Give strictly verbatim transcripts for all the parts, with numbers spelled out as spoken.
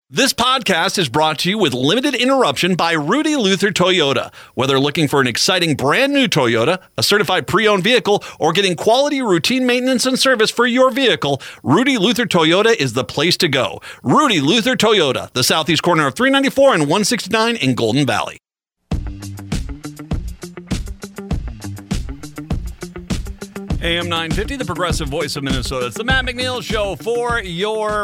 This podcast is brought to you with limited interruption by Rudy Luther Toyota. Whether looking for an exciting brand new Toyota, a certified pre-owned vehicle, or getting quality routine maintenance and service for your vehicle, Rudy Luther Toyota is the place to go. Rudy Luther Toyota, the southeast corner of three ninety-four and one sixty-nine in Golden Valley. A M nine fifty, the progressive voice of Minnesota. It's the Matt McNeil Show for your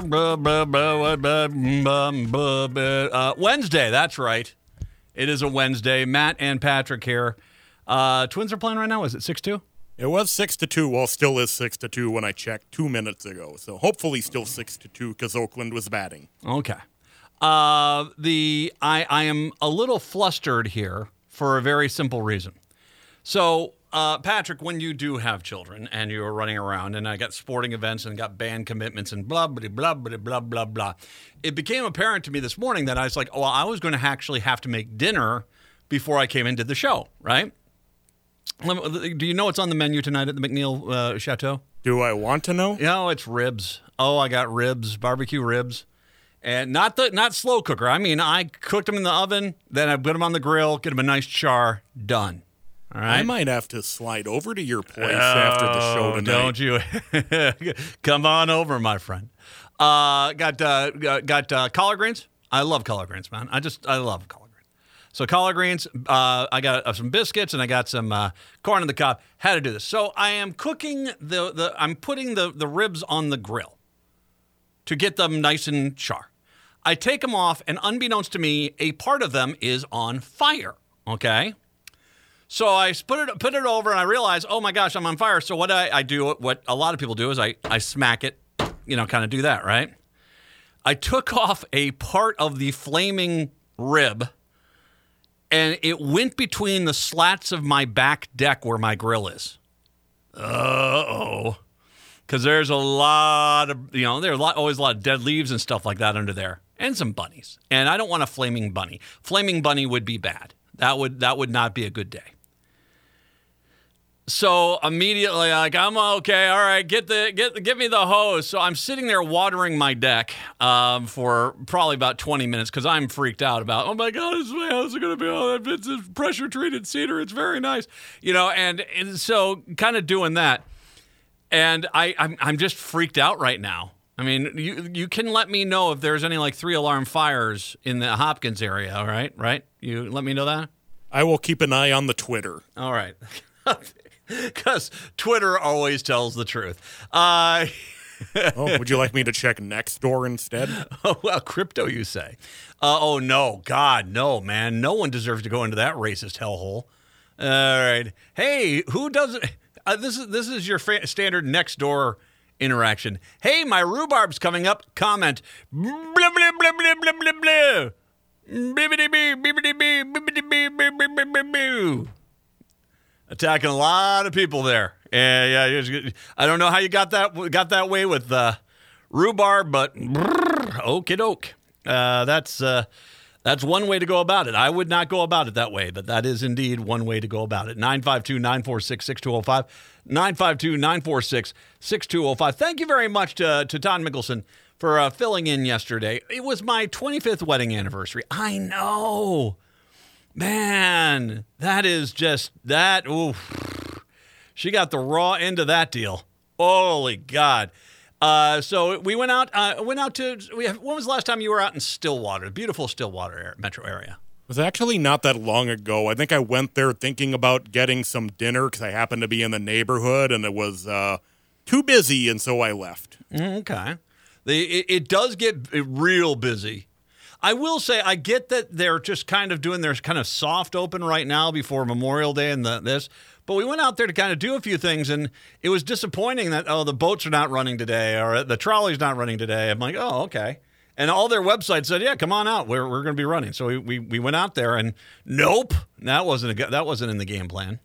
uh, Wednesday. That's right. It is a Wednesday. Matt and Patrick here. Uh, Twins are playing right now. Is it six two? It was six to two. Well, still is six to two when I checked two minutes ago. So hopefully still six to two because Oakland was batting. Okay. Uh, the I, I am a little flustered here for a very simple reason. So... Uh, Patrick, when you do have children and you're running around and I got sporting events and got band commitments and blah, blah, blah, blah, blah, blah, blah, it became apparent to me this morning that I was like, oh, well, I was going to actually have to make dinner before I came and did the show, right? Do you know what's on the menu tonight at the McNeil uh, Chateau? Do I want to know? No, it's ribs. Oh, I got ribs, barbecue ribs. And not the not slow cooker. I mean, I cooked them in the oven, then I put them on the grill, get them a nice char, done. All right. I might have to slide over to your place oh, after the show tonight. Don't you? Come on over, my friend. Uh, got uh, got uh, collard greens. I love collard greens, man. I just I love collard greens. So collard greens. Uh, I got uh, some biscuits and I got some uh, corn on the cob. Had to do this. So I am cooking the the. I'm putting the the ribs on the grill to get them nice and char. I take them off, and unbeknownst to me, a part of them is on fire. Okay. So I put it put it over, and I realize, oh my gosh, I'm on fire. So what I, I do, what a lot of people do, is I, I smack it, you know, kind of do that, right? I took off a part of the flaming rib, and it went between the slats of my back deck where my grill is. Uh-oh. Because there's a lot of, you know, there's a lot, always a lot of dead leaves and stuff like that under there, and some bunnies. And I don't want a flaming bunny. Flaming bunny would be bad. That would that would not be a good day. So immediately, like, I'm okay. All right, get the get get me the hose. So I'm sitting there watering my deck um, for probably about twenty minutes because I'm freaked out about. Oh my God, is my house going to be all that? It's a pressure treated cedar. It's very nice, you know. And, and so, kind of doing that, and I I'm I'm just freaked out right now. I mean, you you can let me know if there's any like three alarm fires in the Hopkins area. All right, right? You let me know that. I will keep an eye on the Twitter. All right. Because Twitter always tells the truth. Uh, oh, would you like me to check Nextdoor instead? Oh, well, crypto, you say. Uh, oh, no. God, no, man. No one deserves to go into that racist hellhole. All right. Hey, who doesn't? Uh, this is this is your fa- standard Nextdoor interaction. Hey, my rhubarb's coming up. Comment. Blah, blah, blah, blah, blah, blah, blah, blah. Bibbidi-bee, bibbidi-bee, bibbidi-bee, bibbidi-bee. Attacking a lot of people there. Yeah, yeah. I don't know how you got that got that way with uh, rhubarb, but okie doke. Uh, that's uh, that's one way to go about it. I would not go about it that way, but that is indeed one way to go about it. nine five two, nine four six, six two zero five. nine five two, nine four six, six two zero five. Thank you very much to, to Todd Mickelson for uh, filling in yesterday. It was my twenty-fifth wedding anniversary. I know. Man, that is just, that, oof. She got the raw end of that deal. Holy God. Uh, so we went out, uh, went out to, we have, when was the last time you were out in Stillwater, beautiful Stillwater area, metro area? It was actually not that long ago. I think I went there thinking about getting some dinner because I happened to be in the neighborhood, and it was uh, too busy, and so I left. Okay. The, it, it does get real busy. I will say I get that they're just kind of doing their kind of soft open right now before Memorial Day and the, this, but we went out there to kind of do a few things, and it was disappointing that, oh, the boats are not running today or the trolley's not running today. I'm like, oh, okay. And all their websites said, yeah, come on out. We're we're going to be running. So we, we we went out there, and nope, that wasn't a, that wasn't in the game plan.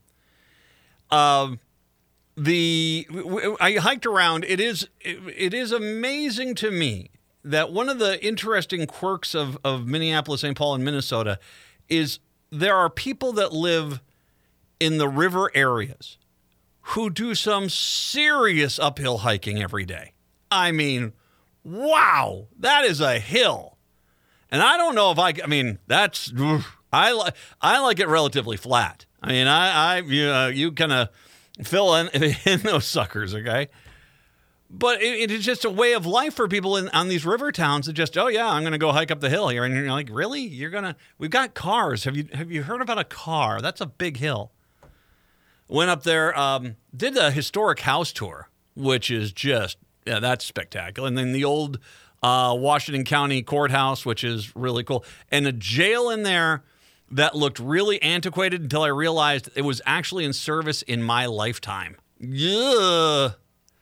Um, the I hiked around. It is it, it is amazing to me that one of the interesting quirks of, of Minneapolis, Saint Paul, and Minnesota is there are people that live in the river areas who do some serious uphill hiking every day. I mean, wow, that is a hill. And I don't know if I, I mean, that's, I, li- I like it relatively flat. I mean, I, I you, uh, you kind of fill in, in those suckers, okay? But it, it is just a way of life for people in on these river towns that just, oh yeah, I'm going to go hike up the hill here, and you're like, really? You're gonna? We've got cars. Have you have you heard about a car? That's a big hill. Went up there, um, did a historic house tour, which is just yeah, that's spectacular. And then the old uh, Washington County courthouse, which is really cool, and a jail in there that looked really antiquated until I realized it was actually in service in my lifetime. Yeah.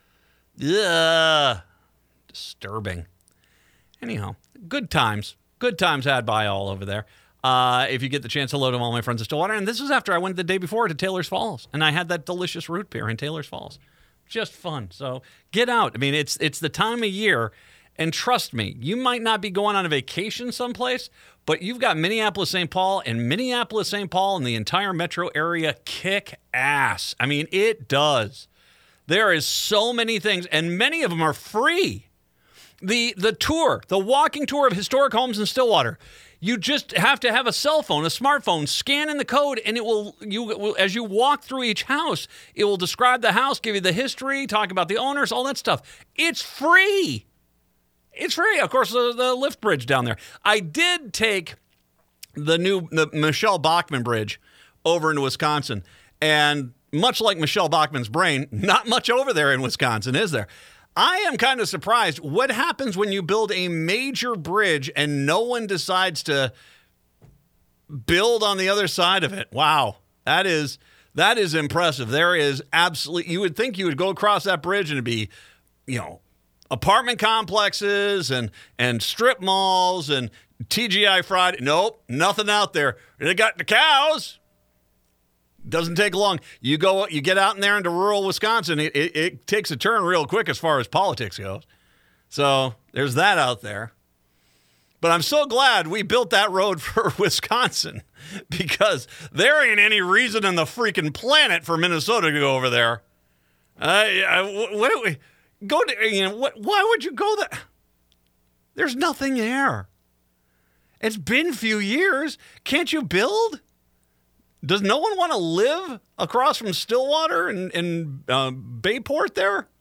Yeah, disturbing. Anyhow, good times. Good times had by all over there. Uh, if you get the chance, hello to all my friends in Stillwater. And this was after I went the day before to Taylor's Falls, and I had that delicious root beer in Taylor's Falls. Just fun. So get out. I mean, it's it's the time of year, and trust me, you might not be going on a vacation someplace, but you've got Minneapolis, Saint Paul, and Minneapolis, Saint Paul, and the entire metro area kick ass. I mean, it does. There is so many things, and many of them are free. The the tour, the walking tour of historic homes in Stillwater, you just have to have a cell phone, a smartphone, scan in the code, and it will, you it will, as you walk through each house, it will describe the house, give you the history, talk about the owners, all that stuff. It's free. It's free. Of course, the, the lift bridge down there. I did take the new the Michelle Bachmann Bridge over into Wisconsin, and much like Michelle Bachmann's brain, not much over there in Wisconsin, is there? I am kind of surprised. What happens when you build a major bridge and no one decides to build on the other side of it? Wow, that is that is impressive. There is absolutely, you would think you would go across that bridge and it'd be, you know, apartment complexes and and strip malls and T G I Friday. Nope, nothing out there. They got the cows. Doesn't take long. You go, you get out in there into rural Wisconsin, it, it, it takes a turn real quick as far as politics goes. So there's that out there. But I'm so glad we built that road for Wisconsin, because there ain't any reason on the freaking planet for Minnesota to go over there. Uh, what do we go to? You know, what? Why would you go there? There's nothing there. It's been a few years. Can't you build? Does no one want to live across from Stillwater and, and uh, Bayport there?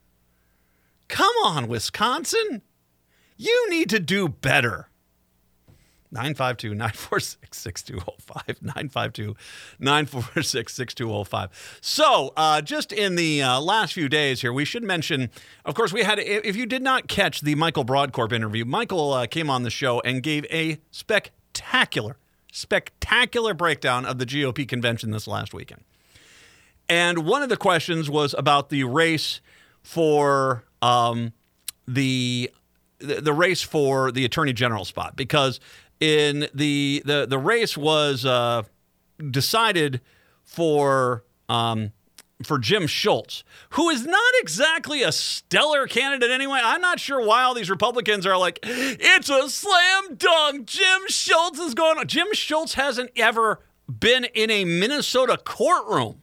Come on, Wisconsin. You need to do better. nine five two, nine four six, six two zero five. nine five two, nine four six, six two zero five. So, uh, just in the uh, last few days here, we should mention, of course, we had, if you did not catch the Michael Broadcorp interview, Michael uh, came on the show and gave a spectacular spectacular breakdown of the G O P convention this last weekend. And one of the questions was about the race for um, the, the the race for the Attorney General spot, because in the the the race was uh, decided for um, for Jim Schultz, who is not exactly a stellar candidate anyway. I'm not sure why all these Republicans are like, it's a slam dunk. Jim Schultz is going on. Jim Schultz hasn't ever been in a Minnesota courtroom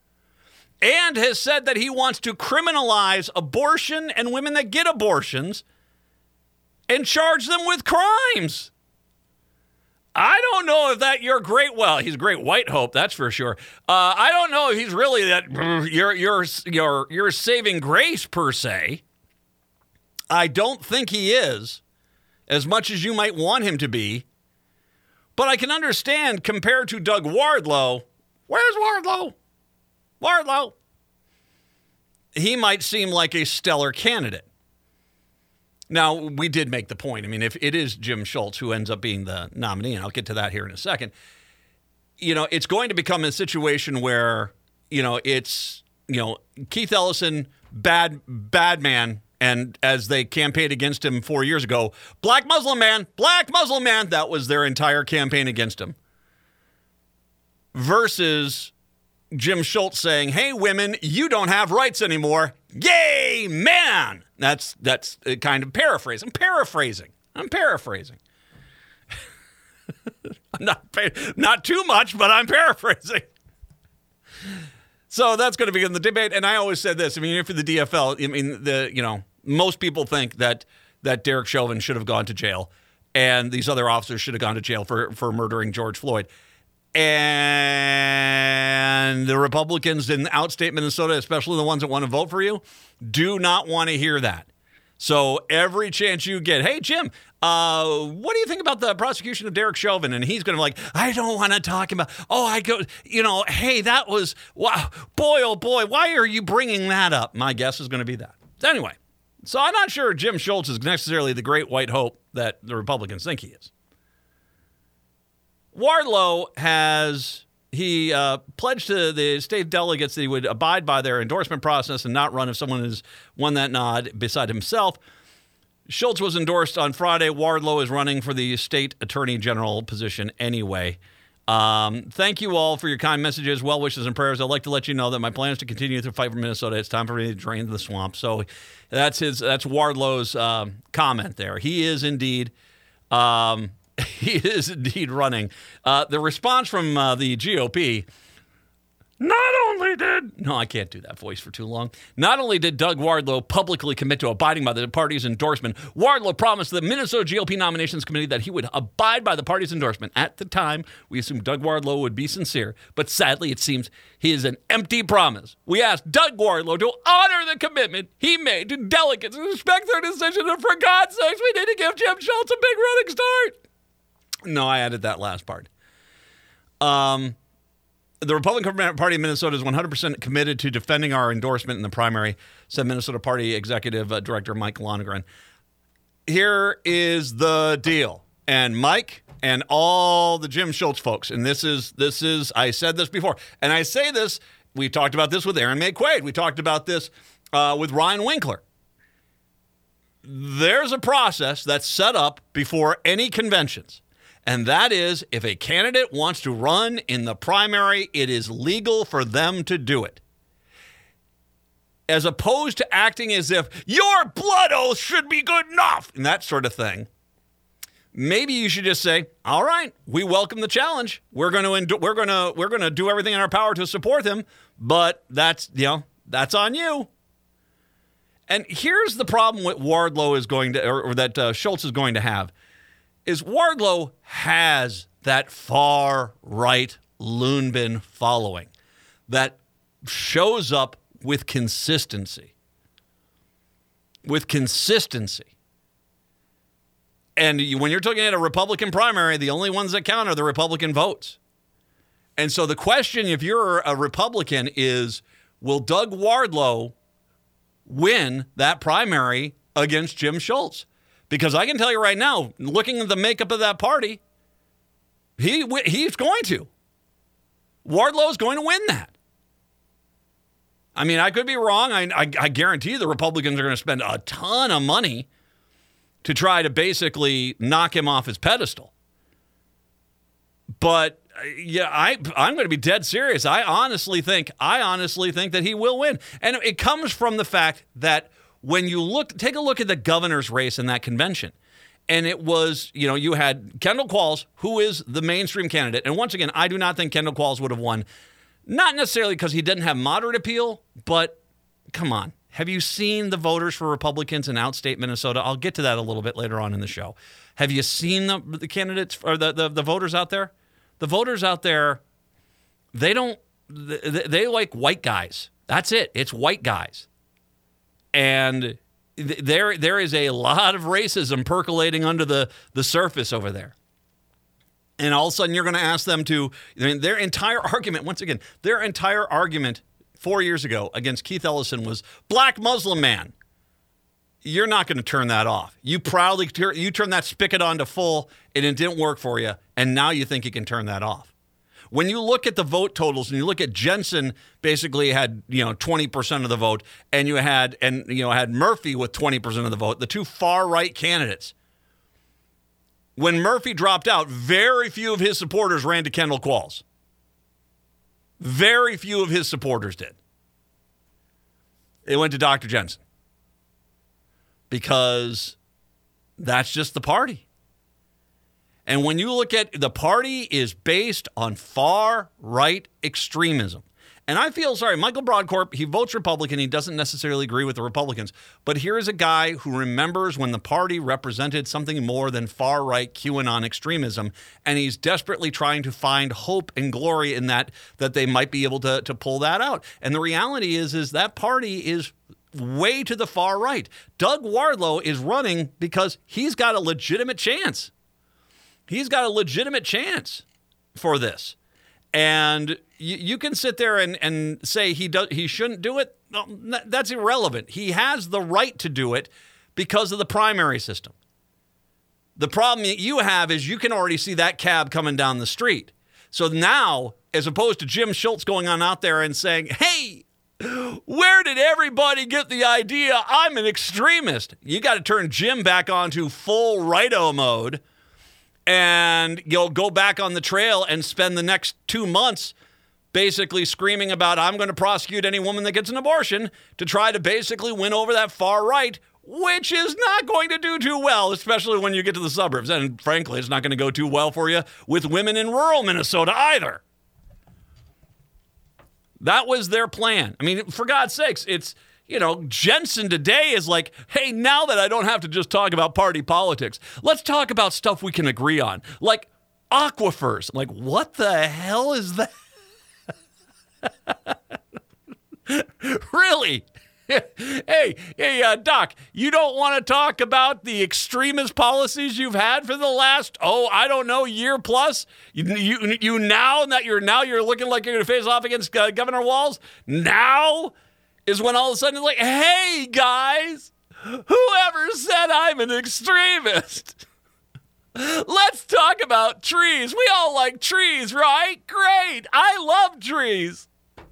and has said that he wants to criminalize abortion and women that get abortions and charge them with crimes. I don't know if that you're great. Well, he's a great white hope, that's for sure. Uh, I don't know if he's really that you're you're you're you're saving grace per se. I don't think he is, as much as you might want him to be. But I can understand, compared to Doug Wardlow. Where's Wardlow? Wardlow. He might seem like a stellar candidate. Now, we did make the point. I mean, if it is Jim Schultz who ends up being the nominee, and I'll get to that here in a second, you know, it's going to become a situation where, you know, it's, you know, Keith Ellison, bad, bad man, and as they campaigned against him four years ago, black Muslim man, black Muslim man, that was their entire campaign against him. Versus Jim Schultz saying, hey, women, you don't have rights anymore. Yay, man! That's that's kind of paraphrasing. I'm paraphrasing. I'm paraphrasing. I'm not not too much, but I'm paraphrasing. So that's going to be in the debate. And I always said this. I mean, if you're the D F L, I mean, the you know, most people think that that Derek Chauvin should have gone to jail. and these other officers should have gone to jail for, for murdering George Floyd. And the Republicans in outstate Minnesota, especially the ones that want to vote for you, do not want to hear that. So every chance you get, hey, Jim, uh, what do you think about the prosecution of Derek Chauvin? And he's going to be like, I don't want to talk about, oh, I go, you know, hey, that was, wow, boy, oh, boy, why are you bringing that up? My guess is going to be that. Anyway, so I'm not sure Jim Schultz is necessarily the great white hope that the Republicans think he is. Wardlow has, he uh, pledged to the state delegates that he would abide by their endorsement process and not run if someone has won that nod beside himself. Schultz was endorsed on Friday. Wardlow is running for the state attorney general position anyway. Um, thank you all for your kind messages, well wishes, and prayers. I'd like to let you know that my plan is to continue to fight for Minnesota. It's time for me to drain the swamp. So that's his. That's Wardlow's um, comment there. He is indeed... Um, He is indeed running. Uh, the response from uh, the G O P, not only did... No, I can't do that voice for too long. Not only did Doug Wardlow publicly commit to abiding by the party's endorsement, Wardlow promised the Minnesota G O P Nominations Committee that he would abide by the party's endorsement. At the time, we assumed Doug Wardlow would be sincere, but sadly, it seems he is an empty promise. We asked Doug Wardlow to honor the commitment he made to delegates and respect their decision, and for God's sakes, we need to give Jim Schultz a big running start. No, I added that last part. Um, the Republican Party of Minnesota is one hundred percent committed to defending our endorsement in the primary, said Minnesota Party Executive uh, Director Mike Lonergan. Here is the deal. And Mike and all the Jim Schultz folks, and this is, this is, I said this before, and I say this, we talked about this with Aaron May Quaid. We talked about this uh, with Ryan Winkler. There's a process that's set up before any conventions. And that is, if a candidate wants to run in the primary, it is legal for them to do it. As opposed to acting as if your blood oath should be good enough and that sort of thing. Maybe you should just say, all right, we welcome the challenge. We're going to endo- we're going to we're going to do everything in our power to support him, but that's, you know, that's on you. And here's the problem with Wardlow is going to, or, or that uh, Schultz is going to have. Is Wardlow has that far-right loon bin following that shows up with consistency. With consistency. And you, when you're talking at a Republican primary, the only ones that count are the Republican votes. And so the question, if you're a Republican, is, will Doug Wardlow win that primary against Jim Schultz? Because I can tell you right now, looking at the makeup of that party, he he's going to. Wardlow's going to win that. I mean, I could be wrong. I, I, I guarantee the Republicans are going to spend a ton of money to try to basically knock him off his pedestal. But yeah, I I'm going to be dead serious. I honestly think I honestly think that he will win, and it comes from the fact that. When you look, take a look at the governor's race in that convention. And it was, you know, you had Kendall Qualls, who is the mainstream candidate. And once again, I do not think Kendall Qualls would have won. Not necessarily because he didn't have moderate appeal, but come on. Have you seen the voters for Republicans in outstate Minnesota? I'll get to that a little bit later on in the show. Have you seen the, the candidates or the, the, the voters out there? The voters out there, they don't, they, they like white guys. That's it. It's white guys. And th- there, there is a lot of racism percolating under the, the surface over there. And all of a sudden, you're going to ask them to, I mean, their entire argument, once again, their entire argument four years ago against Keith Ellison was black Muslim man. You're not going to turn that off. You proudly, you turn that spigot on to full, and it didn't work for you, and now you think you can turn that off. When you look at the vote totals and you look at Jensen basically had, you know, twenty percent of the vote, and you had and you know had Murphy with twenty percent of the vote, the two far right candidates. When Murphy dropped out, very few of his supporters ran to Kendall Qualls. Very few of his supporters did. They went to Doctor Jensen. Because that's just the party. And when you look at the party is based on far right extremism. And I feel sorry. Michael Broadcorp, he votes Republican. He doesn't necessarily agree with the Republicans. But here is a guy who remembers when the party represented something more than far-right QAnon extremism, and he's desperately trying to find hope and glory in that, that they might be able to, to pull that out. And the reality is, is that party is way to the far right. Doug Wardlow is running because he's got a legitimate chance. He's got a legitimate chance for this. And you, you can sit there and, and say he does he shouldn't do it. No, that's irrelevant. He has the right to do it because of the primary system. The problem that you have is you can already see that cab coming down the street. So now, as opposed to Jim Schultz going on out there and saying, hey, where did everybody get the idea I'm an extremist? You got to turn Jim back onto full righto mode. And you'll go back on the trail and spend the next two months basically screaming about, I'm going to prosecute any woman that gets an abortion, to try to basically win over that far right, which is not going to do too well, especially when you get to the suburbs. And frankly, it's not going to go too well for you with women in rural Minnesota either. That was their plan. I mean, for God's sakes, it's... You know, Jensen today is like, hey, now that I don't have to just talk about party politics, let's talk about stuff we can agree on, like aquifers. I'm like, what the hell is that? Really? hey, hey, uh, Doc, you don't want to talk about the extremist policies you've had for the last, oh, I don't know, year plus? You, you, you now that you're now you're looking like you're going to face off against uh, Governor Walz? Now? Is when all of a sudden it's like, hey, guys, whoever said I'm an extremist? Let's talk about trees. We all like trees, right? Great. I love trees.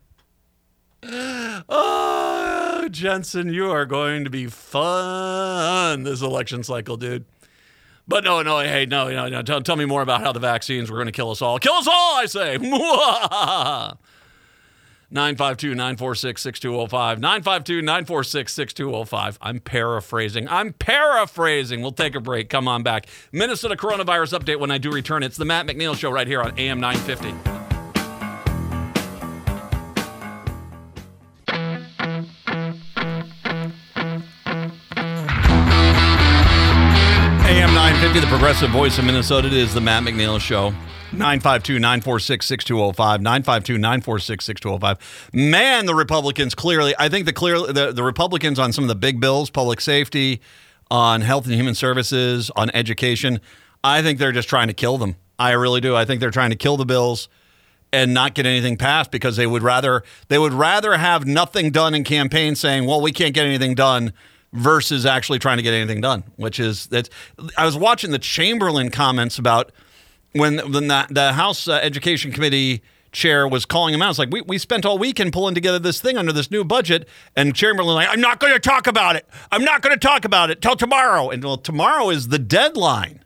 Oh, Jensen, you are going to be fun this election cycle, dude. But no, no, hey, no, no, no. Tell, tell me more about how the vaccines were going to kill us all. Kill us all, I say. nine five two, nine four six, six two zero five. nine five two, nine four six, six two zero five. I'm paraphrasing. I'm paraphrasing. We'll take a break. Come on back. Minnesota coronavirus update when I do return. It's the Matt McNeil Show right here on A M nine fifty. A M nine fifty, the progressive voice of Minnesota. It is the Matt McNeil Show. nine five two, nine four six, six two zero five. nine five two, nine four six, six two zero five. Man, the Republicans clearly, I think the clear the, the Republicans on some of the big bills, public safety, on health and human services, on education, I think they're just trying to kill them. I really do. I think they're trying to kill the bills and not get anything passed because they would rather they would rather have nothing done in campaign saying, well, we can't get anything done, versus actually trying to get anything done, which is that. I was watching the Chamberlain comments about when, when the, the House uh, Education Committee chair was calling him out. It's like, we, we spent all weekend pulling together this thing under this new budget, and Chamberlain like, I'm not going to talk about it. I'm not going to talk about it till tomorrow. And well, tomorrow is the deadline.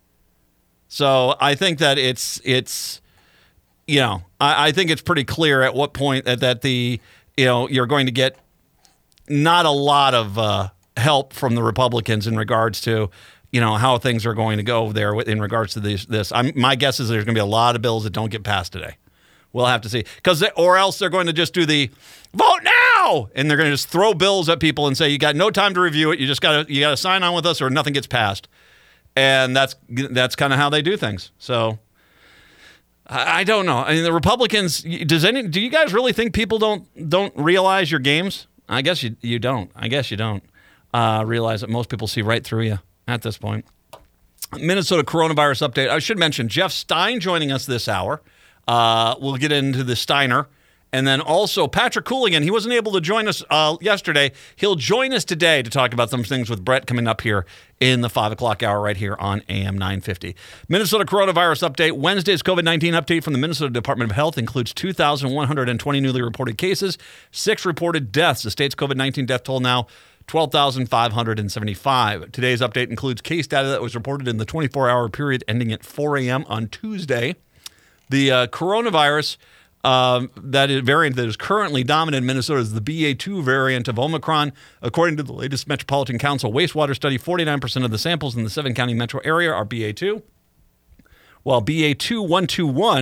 So I think that it's, it's you know, I, I think it's pretty clear at what point that, that the, you know, you're going to get not a lot of uh, help from the Republicans in regards to, you know, how things are going to go there in regards to this. this. I'm, my guess is there's going to be a lot of bills that don't get passed today. We'll have to see. Because or else they're going to just do the vote now, and they're going to just throw bills at people and say, you got no time to review it. You just got to you got to sign on with us or nothing gets passed. And that's that's kind of how they do things. So I, I don't know. I mean, the Republicans, does any do you guys really think people don't don't realize your games? I guess you you don't. I guess you don't uh, realize that most people see right through you at this point. Minnesota coronavirus update. I should mention Jeff Stein joining us this hour. Uh, we'll get into the Steiner. And then also Patrick Cooligan. He wasn't able to join us uh, yesterday. He'll join us today to talk about some things with Brett coming up here in the five o'clock hour right here on A M nine fifty. Minnesota coronavirus update. Wednesday's COVID nineteen update from the Minnesota Department of Health includes two thousand one hundred twenty newly reported cases, six reported deaths. The state's COVID nineteen death toll now twelve thousand five hundred seventy-five. Today's update includes case data that was reported in the twenty-four hour period ending at four a.m. on Tuesday. The uh, coronavirus um, that is variant that is currently dominant in Minnesota is the B A two variant of Omicron. According to the latest Metropolitan Council wastewater study, forty-nine percent of the samples in the seven-county metro area are B A two, while B A two one two one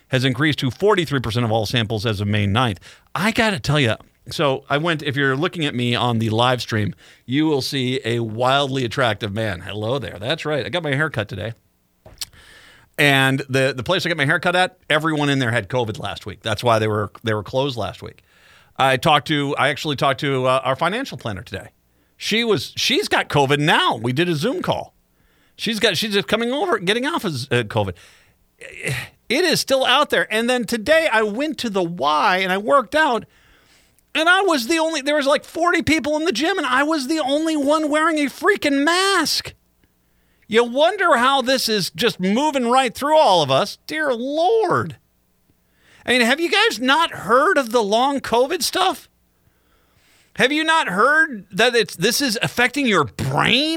has increased to forty-three percent of all samples as of May ninth. I got to tell you, so I went, if you're looking at me on the live stream, you will see a wildly attractive man. Hello there. That's right. I got my hair cut today. And the, the place I got my hair cut at, everyone in there had COVID last week. That's why they were they were closed last week. I talked to, I actually talked to uh, our financial planner today. She was, she's got COVID now. We did a Zoom call. She's got, she's just coming over, getting off of uh, COVID. It is still out there. And then today I went to the Y and I worked out, and I was the only, there was like forty people in the gym, and I was the only one wearing a freaking mask. You wonder how this is just moving right through all of us. Dear Lord. I mean, have you guys not heard of the long COVID stuff? Have you not heard that it's this is affecting your brain?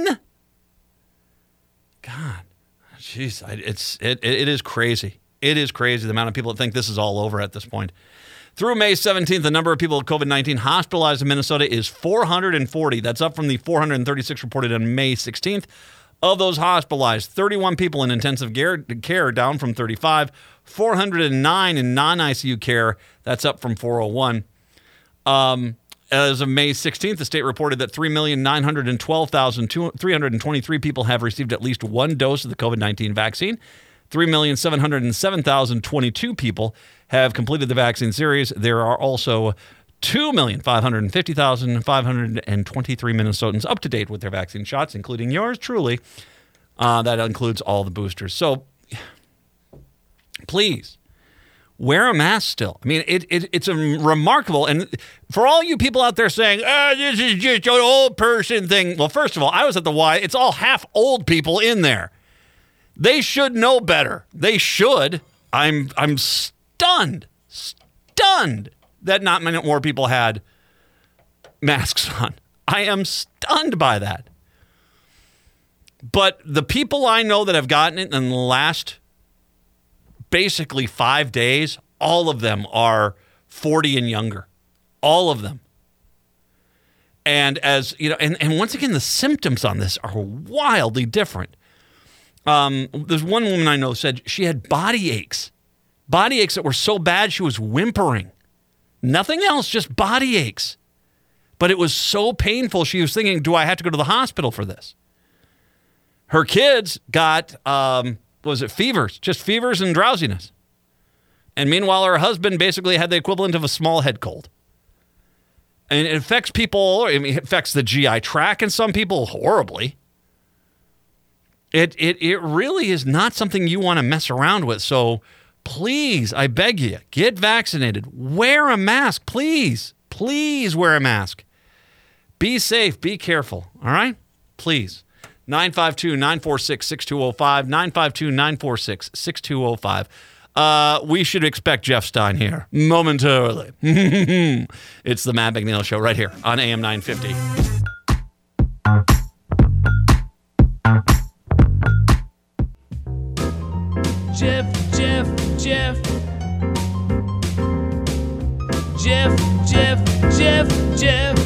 God, jeez, it's it it is crazy. It is crazy the amount of people that think this is all over at this point. Through May seventeenth, the number of people with COVID nineteen hospitalized in Minnesota is four hundred forty. That's up from the four hundred thirty-six reported on May sixteenth. Of those hospitalized, thirty-one people in intensive care, down from thirty-five. four hundred nine in non-I C U care. That's up from four oh one. Um, as of May sixteenth, the state reported that three million nine hundred twelve thousand three hundred twenty-three people have received at least one dose of the COVID nineteen vaccine. three million seven hundred seven thousand twenty-two people have completed the vaccine series. There are also two million five hundred fifty thousand five hundred twenty-three Minnesotans up to date with their vaccine shots, including yours truly. Uh, that includes all the boosters. So please wear a mask still. I mean, it, it it's a remarkable. And for all you people out there saying, oh, this is just an old person thing. Well, first of all, I was at the Y. It's all half old people in there. They should know better. They should. I'm I'm stunned, stunned that not many more people had masks on. I am stunned by that. But the people I know that have gotten it in the last basically five days, all of them are forty and younger. All of them. And as you know, and, and once again, the symptoms on this are wildly different. Um, there's one woman I know said she had body aches. Body aches that were so bad she was whimpering. Nothing else, just body aches. But it was so painful, she was thinking, do I have to go to the hospital for this? Her kids got, um, what was it, fevers, just fevers and drowsiness. And meanwhile, her husband basically had the equivalent of a small head cold. And it affects people, I mean, it affects the G I tract in some people horribly. It, it, it really is not something you want to mess around with. So please, I beg you, get vaccinated. Wear a mask, please. Please wear a mask. Be safe. Be careful. All right? Please. nine five two, nine four six, six two zero five. nine five two, nine four six, six two zero five. Uh, we should expect Jeff Stein here momentarily. It's the Matt McNeil Show right here on A M nine fifty. Jeff, Jeff, Jeff. Jeff, Jeff, Jeff, Jeff.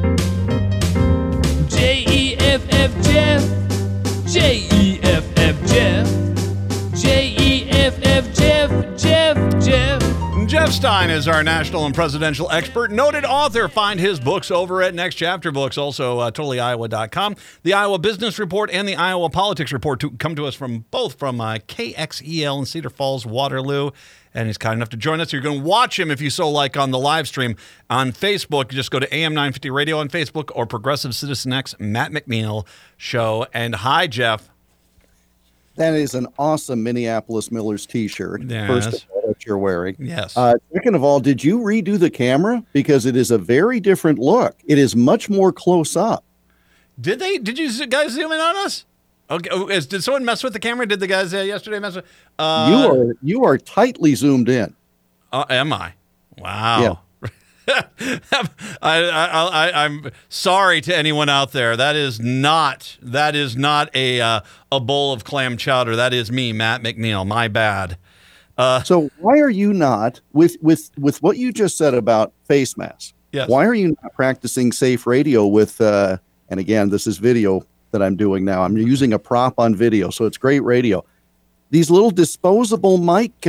J E F F Jeff. J E F F Jeff. J E F F Jeff, Jeff, Jeff. Jeff Stein is our national and presidential expert, noted author. Find his books over at Next Chapter Books, also uh, totally iowa dot com. The Iowa Business Report and the Iowa Politics Report to come to us from both from uh, K X E L in Cedar Falls, Waterloo. And he's kind enough to join us. You're going to watch him if you so like on the live stream on Facebook. Just go to A M nine fifty Radio on Facebook or Progressive Citizen X, Matt McNeil Show. And hi, Jeff. That is an awesome Minneapolis Millers t-shirt. Yes. First of all, that you're wearing. Yes. Uh, second of all, did you redo the camera? Because it is a very different look. It is much more close up. Did they? Did you guys zoom in on us? Okay. Is, did someone mess with the camera? Did the guys uh, yesterday mess with? Uh, you are you are tightly zoomed in. Uh, am I? Wow. Yeah. I, I, I, I'm sorry to anyone out there. That is not that is not a uh, a bowl of clam chowder. That is me, Matt McNeil. My bad. Uh, so why are you not with with with what you just said about face masks? Yes. Why are you not practicing safe radio with? Uh, and again, this is video that I'm doing now. I'm using a prop on video, so it's great radio. These little disposable mic uh,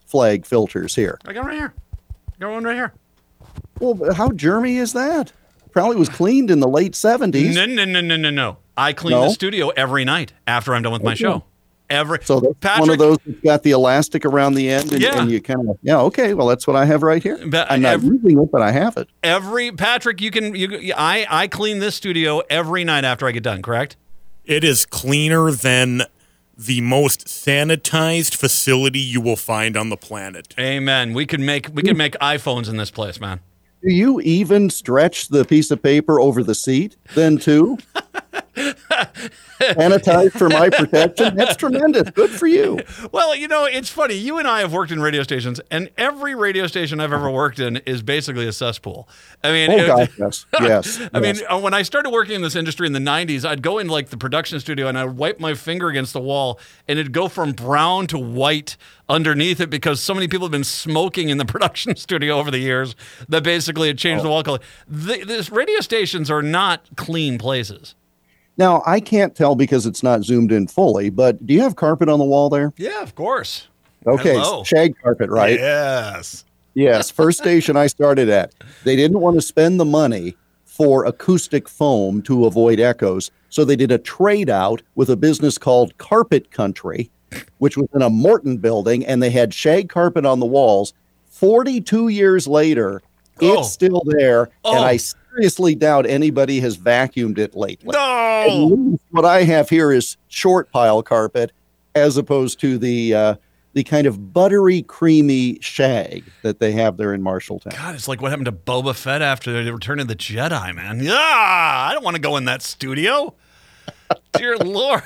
flag filters here. I got one right here. I got one right here. Well, but how germy is that? Probably was cleaned in the late seventies. No, no, no, no, no, no. I clean No? the studio every night after I'm done with my Okay. show. Every So that's Patrick, one of those that's got the elastic around the end, and, Yeah. and you kind of, yeah, okay, well, that's what I have right here. But I'm not every- using it, but I have it. every Patrick, you can you I I clean this studio every night after I get done, correct? It is cleaner than the most sanitized facility you will find on the planet. Amen. We could make we could make iPhones in this place, man. Do you even stretch the piece of paper over the seat then too? Sanitize for my protection? That's tremendous. Good for you. Well, you know, it's funny. You and I have worked in radio stations, and every radio station I've ever worked in is basically a cesspool. I mean, Oh, it- gosh, yes. Yes. I yes. mean, uh, when I started working in this industry in the nineties, I'd go in like the production studio and I'd wipe my finger against the wall and it'd go from brown to white underneath it because so many people have been smoking in the production studio over the years that basically it changed Oh. the wall color. The, this radio stations are not clean places. Now, I can't tell because it's not zoomed in fully, but do you have carpet on the wall there? Yeah, of course. Okay, Hello. shag carpet, right? Yes. Yes, first station I started at. They didn't want to spend the money for acoustic foam to avoid echoes, so they did a trade out with a business called Carpet Country, which was in a Morton building, and they had shag carpet on the walls. forty-two years later, Oh. it's still there, Oh. and I seriously doubt anybody has vacuumed it lately. At No. least what I have here is short pile carpet, as opposed to the uh, the kind of buttery, creamy shag that they have there in Marshalltown. God, it's like what happened to Boba Fett after the Return of the Jedi, man. Yeah, I don't want to go in that studio. Dear Lord.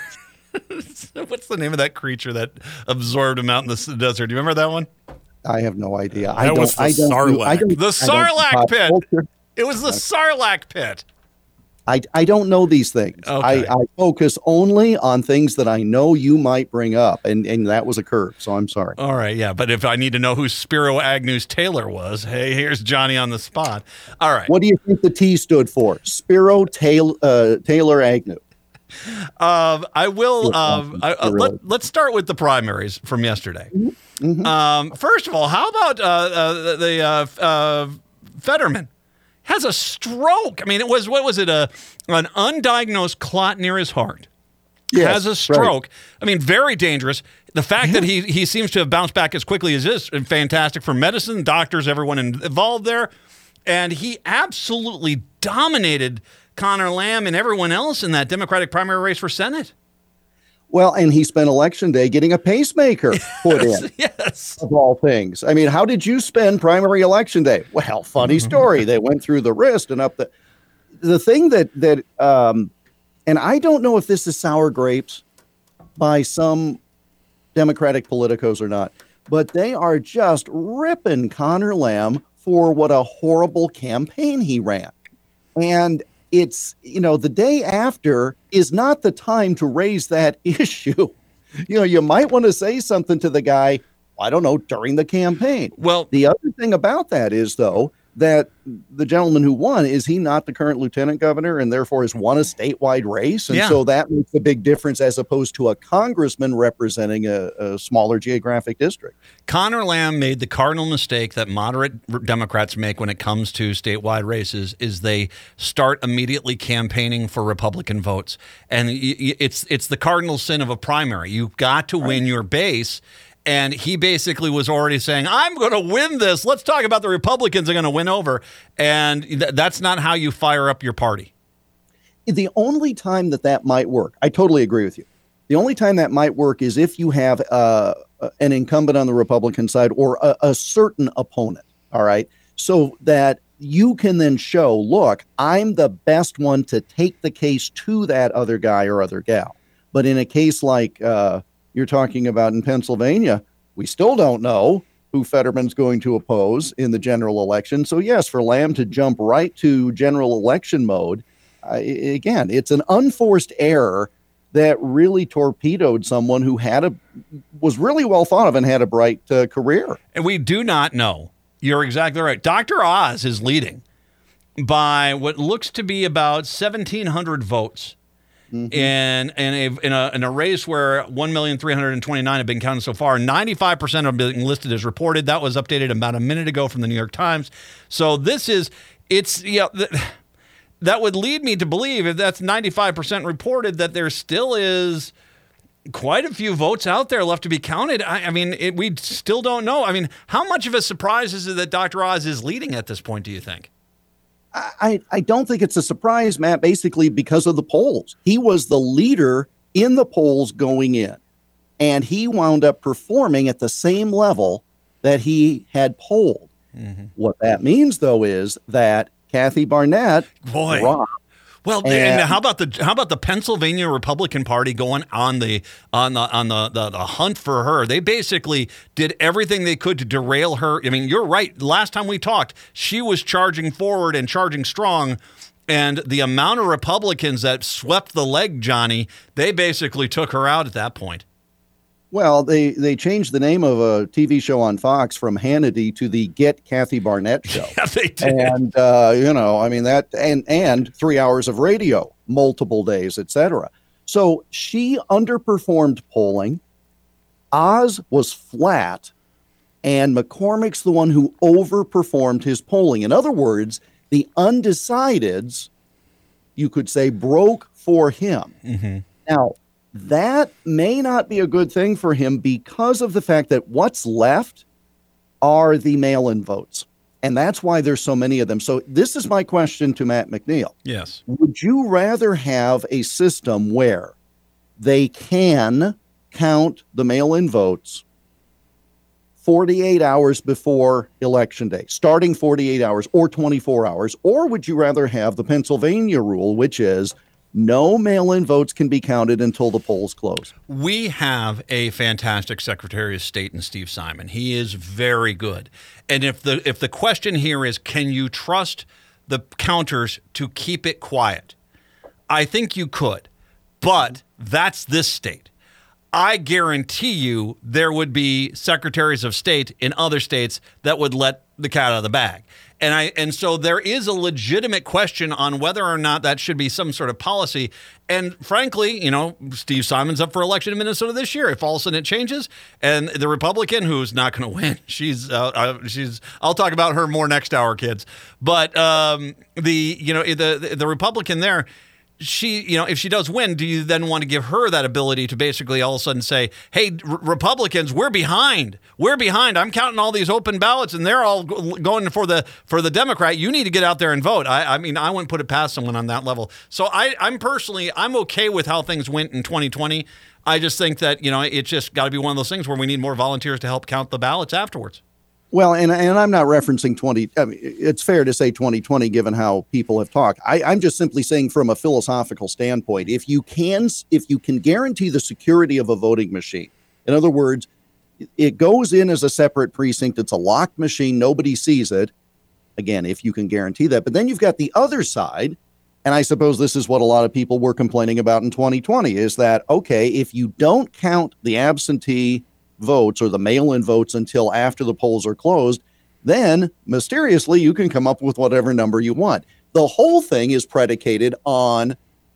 What's the name of that creature that absorbed him out in the s- desert? Do you remember that one? I have no idea. I That don't. was the I don't. do- I Sarlacc. don't The I don't do Sarlacc pop pit. culture. It was the Sarlacc pit. I, I don't know these things. Okay. I, I focus only on things that I know you might bring up, and, and that was a curve, so I'm sorry. All right, yeah. But if I need to know who Spiro Agnew's Taylor was, hey, here's Johnny on the spot. All right. What do you think the T stood for? Spiro Taylor, uh, Taylor Agnew. Um, I will. Um, I, uh, Really? let, let's start with the primaries from yesterday. Mhm. Um, first of all, how about uh, uh, the uh, uh, Fetterman has a stroke? I mean, it was what was it? A an undiagnosed clot near his heart. Yes, has a right. stroke. I mean, very dangerous. The fact that he he seems to have bounced back as quickly as this is fantastic for medicine, doctors, everyone involved there, and he absolutely dominated Connor Lamb and everyone else in that Democratic primary race for Senate. Well, and he spent election day getting a pacemaker put in, Yes. of all things. I mean, how did you spend primary election day? Well, funny story. They went through the wrist and up the. The thing that that, um, and I don't know if this is sour grapes by some Democratic politicos or not, but they are just ripping Connor Lamb for what a horrible campaign he ran. And it's, you know, the day after is not the time to raise that issue. You know, you might want to say something to the guy, I don't know, during the campaign. Well, The other thing about that is, though, that the gentleman who won, is he not the current lieutenant governor and therefore has won a statewide race? And Yeah. so that makes a big difference as opposed to a congressman representing a, a smaller geographic district. Connor Lamb made the cardinal mistake that moderate Democrats make when it comes to statewide races is they start immediately campaigning for Republican votes. And y- y- it's it's the cardinal sin of a primary. You've got to win your base. And he basically was already saying, I'm going to win this. Let's talk about the Republicans are going to win over. And th- that's not how you fire up your party. The only time that that might work, I totally agree with you. The only time that might work is if you have uh, an incumbent on the Republican side or a, a certain opponent, all right, so that you can then show, look, I'm the best one to take the case to that other guy or other gal. But in a case like uh, you're talking about in Pennsylvania, we still don't know who Fetterman's going to oppose in the general election. So, yes, for Lamb to jump right to general election mode, uh, again, it's an unforced error that really torpedoed someone who had a was really well thought of and had a bright uh, career. And we do not know. You're exactly right. Doctor Oz is leading by what looks to be about seventeen hundred votes. Mm-hmm. And and a, in a in a race where one million three hundred twenty-nine have been counted so far, ninety-five percent are being listed as reported. That was updated about a minute ago from the New York Times. So this is it's yeah. Th- that would lead me to believe, if that's ninety-five percent reported, that there still is quite a few votes out there left to be counted. I, I mean, it, we still don't know. I mean, how much of a surprise is it that Doctor Oz is leading at this point, do you think? I, I don't think it's a surprise, Matt, basically because of the polls. He was the leader in the polls going in, and he wound up performing at the same level that he had polled. Mm-hmm. What that means, though, is that Kathy Barnett Boy. dropped. Well, and, and how about the how about the Pennsylvania Republican Party going on the on the on the, the the hunt for her? They basically did everything they could to derail her. I mean, you're right. Last time we talked, she was charging forward and charging strong, and the amount of Republicans that swept the leg, Johnny, they basically took her out at that point. Well, they, they changed the name of a T V show on Fox from Hannity to the Get Kathy Barnett show. Yeah, they did. And, uh, you know, I mean, that and and three hours of radio, multiple days, et cetera. So she underperformed polling. Oz was flat, and McCormick's the one who overperformed his polling. In other words, the undecideds, you could say, broke for him. Mm-hmm. Now, that may not be a good thing for him because of the fact that what's left are the mail-in votes. And that's why there's so many of them. So this is my question to Matt McNeil. Yes. Would you rather have a system where they can count the mail-in votes forty-eight hours before Election Day, starting forty-eight hours or twenty-four hours, or would you rather have the Pennsylvania rule, which is no mail-in votes can be counted until the polls close? We have a fantastic Secretary of State in Steve Simon. He is very good. And if the if the question here is, can you trust the counters to keep it quiet? I think you could. But that's this state. I guarantee you there would be secretaries of state in other states that would let the cat out of the bag. And I and so there is a legitimate question on whether or not that should be some sort of policy. And frankly, you know, Steve Simon's up for election in Minnesota this year. If all of a sudden it changes, and the Republican who's not going to win, she's uh, uh, she's. I'll talk about her more next hour, kids. But um, the you know the the Republican there. She, you know, if she does win, do you then want to give her that ability to basically all of a sudden say, hey, R- Republicans, we're behind. We're behind. I'm counting all these open ballots and they're all go- going for the for the Democrat. You need to get out there and vote. I, I mean, I wouldn't put it past someone on that level. So I, I'm personally, I'm okay with how things went in twenty twenty. I just think that, you know, it's just got to be one of those things where we need more volunteers to help count the ballots afterwards. Well, and and I'm not referencing twenty. I mean, it's fair to say twenty twenty, given how people have talked. I, I'm just simply saying, from a philosophical standpoint, if you can, if you can guarantee the security of a voting machine, in other words, it goes in as a separate precinct. It's a locked machine. Nobody sees it. Again, if you can guarantee that. But then you've got the other side, and I suppose this is what a lot of people were complaining about in twenty twenty, is that, okay, if you don't count the absentee votes or the mail-in votes until after the polls are closed, then mysteriously you can come up with whatever number you want. The whole thing is predicated on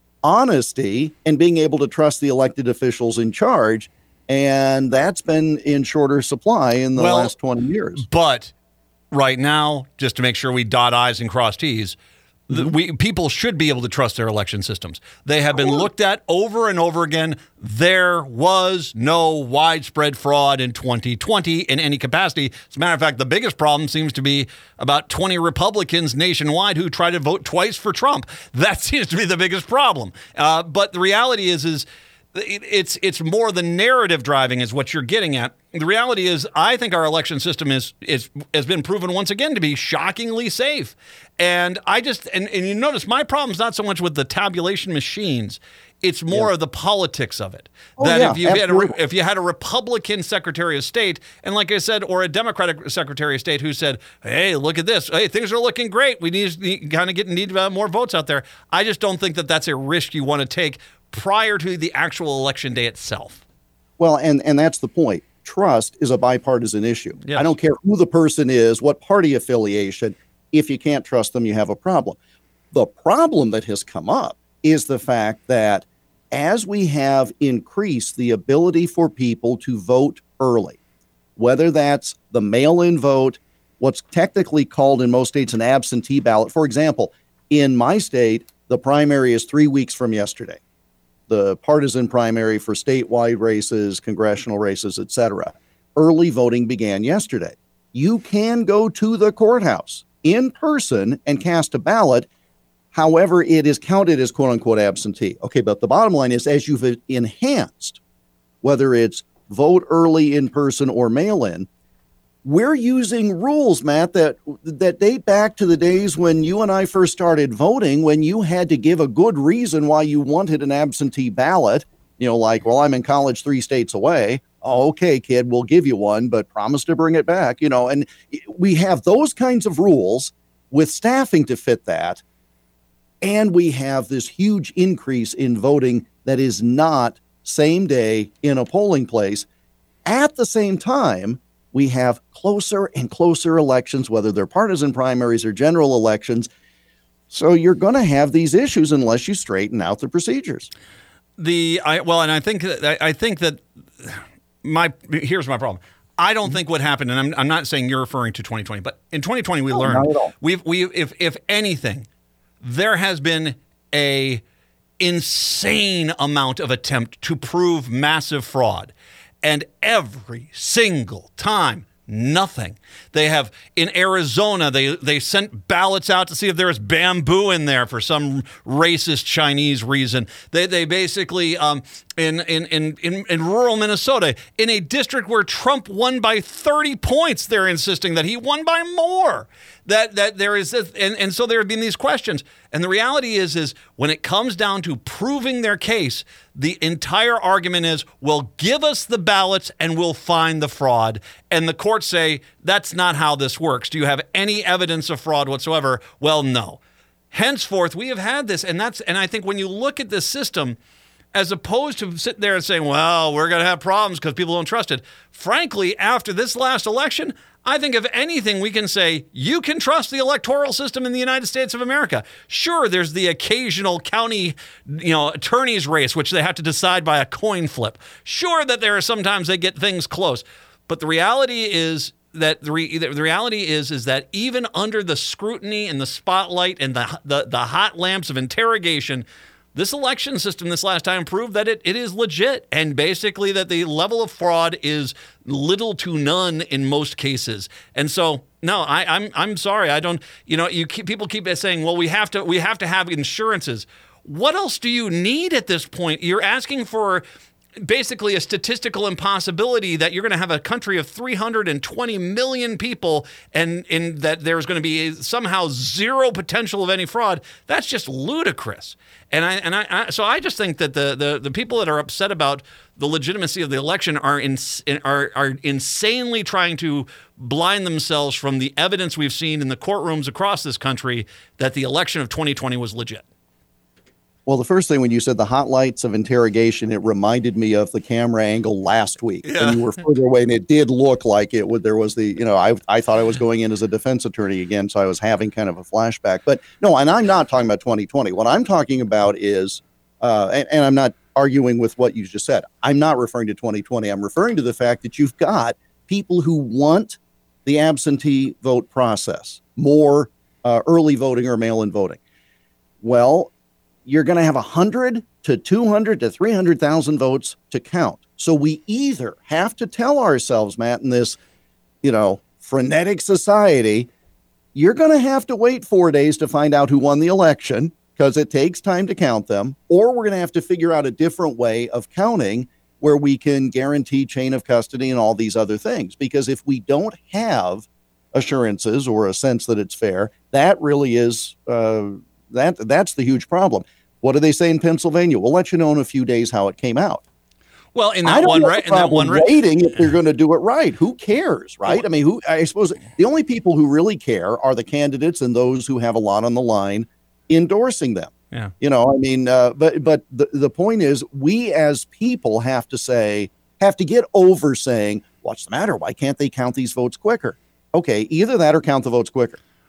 honesty and being able to trust the elected officials in charge, and that's been in shorter supply in the well, last twenty years. But right now, just to make sure we dot I's and cross T's, The, we people should be able to trust their election systems. They have been looked at over and over again. There was no widespread fraud in twenty twenty in any capacity. As a matter of fact, the biggest problem seems to be about twenty Republicans nationwide who try to vote twice for Trump. That seems to be the biggest problem. Uh, but the reality is, is it, it's it's more the narrative driving is what you're getting at. The reality is, I think our election system is is has been proven once again to be shockingly safe. And I just and, and you notice my problem's not so much with the tabulation machines. It's more yeah. of the politics of it. Oh, that yeah, if you had absolutely. a, if you had a Republican Secretary of State, and like I said, or a Democratic Secretary of State who said, "Hey, look at this. Hey, things are looking great. We need to kind of get need uh, more votes out there." I just don't think that that's a risk you want to take prior to the actual election day itself. Well, and and that's the point. Trust is a bipartisan issue. Yes. I don't care who the person is, what party affiliation. If you can't trust them, you have a problem. The problem that has come up is the fact that as we have increased the ability for people to vote early, whether that's the mail-in vote, what's technically called in most states an absentee ballot. For example, in my state, the primary is three weeks from yesterday. The partisan primary for statewide races, congressional races, et cetera. Early voting began yesterday. You can go to the courthouse in person and cast a ballot. However, it is counted as quote unquote absentee. Okay, but the bottom line is, as you've enhanced, whether it's vote early in person or mail in, we're using rules, Matt, that that date back to the days when you and I first started voting, when you had to give a good reason why you wanted an absentee ballot. You know, like, well, I'm in college three states away. Oh, okay, kid, we'll give you one, but promise to bring it back. You know, and we have those kinds of rules with staffing to fit that. And we have this huge increase in voting that is not same day in a polling place. At the same time, we have closer and closer elections, whether they're partisan primaries or general elections. So you're going to have these issues unless you straighten out the procedures. The I well, and I think that I think that my here's my problem. I don't think what happened, and I'm I'm not saying you're referring to twenty twenty, but in twenty twenty we No, learned not at all. we've we if if anything, there has been a insane amount of attempt to prove massive fraud. And every single time, nothing. They have, in Arizona, they, they sent ballots out to see if there was bamboo in there for some racist Chinese reason. They they basically, um, in, in, in, in, in rural Minnesota, in a district where Trump won by thirty points, they're insisting that he won by more. That that there is, this, and, and so there have been these questions. And the reality is, is when it comes down to proving their case, the entire argument is, well, give us the ballots and we'll find the fraud. And the courts say, that's not how this works. Do you have any evidence of fraud whatsoever? Well, no. Henceforth, we have had this. And that's, and I think when you look at this system, as opposed to sitting there and saying, well, we're going to have problems because people don't trust it. Frankly, after this last election, I think if anything, we can say you can trust the electoral system in the United States of America. Sure, there's the occasional county, you know, attorney's race, which they have to decide by a coin flip. Sure that there are sometimes they get things close. But the reality is that the, re- the reality is is that even under the scrutiny and the spotlight and the the, the hot lamps of interrogation, this election system this last time proved that it, it is legit, and basically that the level of fraud is little to none in most cases. And so, no, I, I'm I'm sorry, I don't. You know, you keep, people keep saying, well, we have to we have to have insurances. What else do you need at this point? You're asking for basically a statistical impossibility that you're going to have a country of three hundred twenty million people and, and that there's going to be somehow zero potential of any fraud. That's just ludicrous. And I and I, I so I just think that the, the the people that are upset about the legitimacy of the election are in, are are insanely trying to blind themselves from the evidence we've seen in the courtrooms across this country that the election of twenty twenty was legit. Well, the first thing when you said the hot lights of interrogation, it reminded me of the camera angle last week. Yeah. And you were further away, and it did look like it would. There was the, you know, I I thought I was going in as a defense attorney again, so I was having kind of a flashback. But no, and I'm not talking about twenty twenty. What I'm talking about is, uh, and, and I'm not arguing with what you just said. I'm not referring to twenty twenty. I'm referring to the fact that you've got people who want the absentee vote process, more uh, early voting or mail-in voting. Well, you're going to have one hundred to two hundred to three hundred thousand votes to count. So we either have to tell ourselves, Matt, in this, you know, frenetic society, you're going to have to wait four days to find out who won the election because it takes time to count them, or we're going to have to figure out a different way of counting where we can guarantee chain of custody and all these other things. Because if we don't have assurances or a sense that it's fair, that really is uh, that that's the huge problem. What do they say in Pennsylvania? We'll let you know in a few days how it came out. Well, in I that don't one, have right? a In that problem one, right? waiting if they're going to do it right. Who cares, right? I mean, who? I suppose the only people who really care are the candidates and those who have a lot on the line endorsing them. Yeah. You know, I mean, uh, but but the, the point is, we as people have to say, have to get over saying, what's the matter? Why can't they count these votes quicker? Okay, either that or count the votes quicker.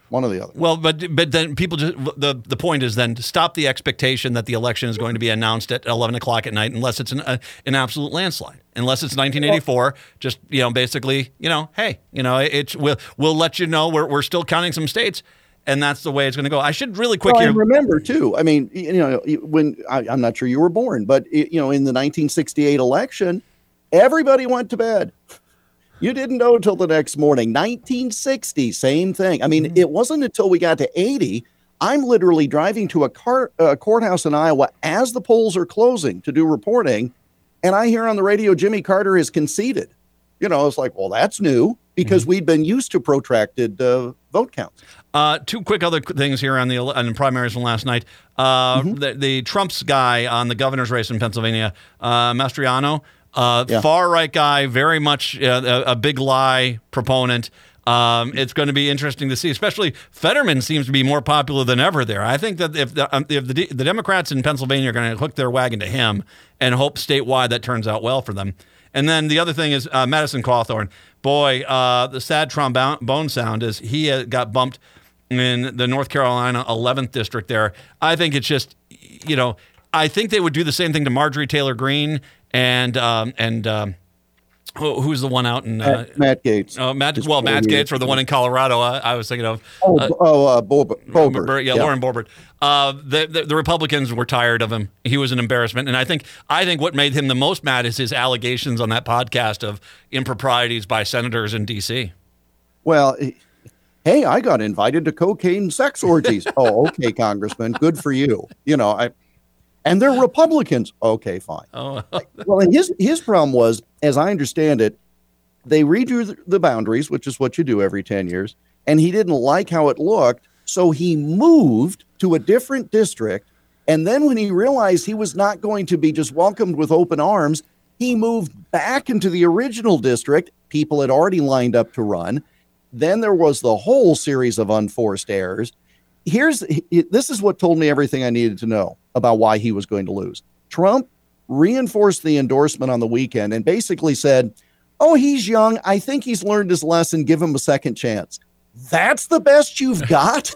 One or the other. Well, but but then people just the the point is then to stop the expectation that the election is going to be announced at eleven o'clock at night, unless it's an uh, an absolute landslide, unless it's nineteen eighty-four. Just you know, basically, you know, hey, you know, it's we'll we'll let you know we're we're still counting some states, and that's the way it's going to go. I should really quick well, here. And remember too. I mean, you know, when I, I'm not sure you were born, but you know, in the nineteen sixty-eight election, everybody went to bed. You didn't know until the next morning. nineteen sixty, same thing. I mean, mm-hmm. It wasn't until we got to eighty. I'm literally driving to a car, uh, courthouse in Iowa as the polls are closing to do reporting, and I hear on the radio Jimmy Carter has conceded. You know, it's like, well, that's new because mm-hmm. we'd been used to protracted uh, vote counts. Uh, two quick other things here on the on the primaries from last night. Uh, mm-hmm. the, the Trump's guy on the governor's race in Pennsylvania, uh, Mastriano. Uh, yeah. Far right guy, very much uh, a, a big lie proponent. Um, it's going to be interesting to see, especially Fetterman seems to be more popular than ever there. I think that if the, um, if the, the Democrats in Pennsylvania are going to hook their wagon to him and hope statewide that turns out well for them. And then the other thing is uh, Madison Cawthorn. Boy, uh, the sad trombone sound is he uh, got bumped in the North Carolina eleventh district there. I think it's just, you know, I think they would do the same thing to Marjorie Taylor Greene. And um, and um, who, who's the one out in uh, Matt, Matt Gaetz? Oh, Matt. Well, Matt Gaetz, or the one in Colorado. I, I was thinking of. Oh, uh, oh, uh, Boebert. Boebert. Yeah, yeah, Lauren Boebert. Uh, the, the the Republicans were tired of him. He was an embarrassment, and I think I think what made him the most mad is his allegations on that podcast of improprieties by senators in D C. Well, hey, I got invited to cocaine sex orgies. Oh, okay, Congressman, good for you. You know, I. And they're Republicans. Okay, fine. Oh. Well, and his his problem was, as I understand it, they redrew the boundaries, which is what you do every ten years, and he didn't like how it looked, so he moved to a different district, and then when he realized he was not going to be just welcomed with open arms, he moved back into the original district. People had already lined up to run. Then there was the whole series of unforced errors. Here's this is what told me everything I needed to know about why he was going to lose. Trump reinforced the endorsement on the weekend and basically said, oh, he's young. I think he's learned his lesson. Give him a second chance. That's the best you've got?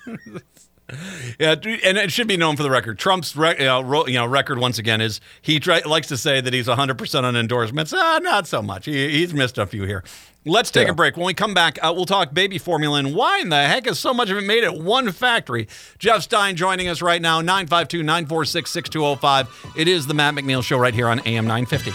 Yeah, and it should be known for the record. Trump's rec- you know, ro- you know, record, once again, is he try- likes to say that he's one hundred percent on endorsements. Uh, not so much. He- he's missed a few here. Let's take yeah. a break. When we come back, uh, we'll talk baby formula and why in the heck is so much of it made at one factory. Jeff Stein joining us right now, nine five two, nine four six, six two zero five. It is the Matt McNeil Show right here on A M nine fifty.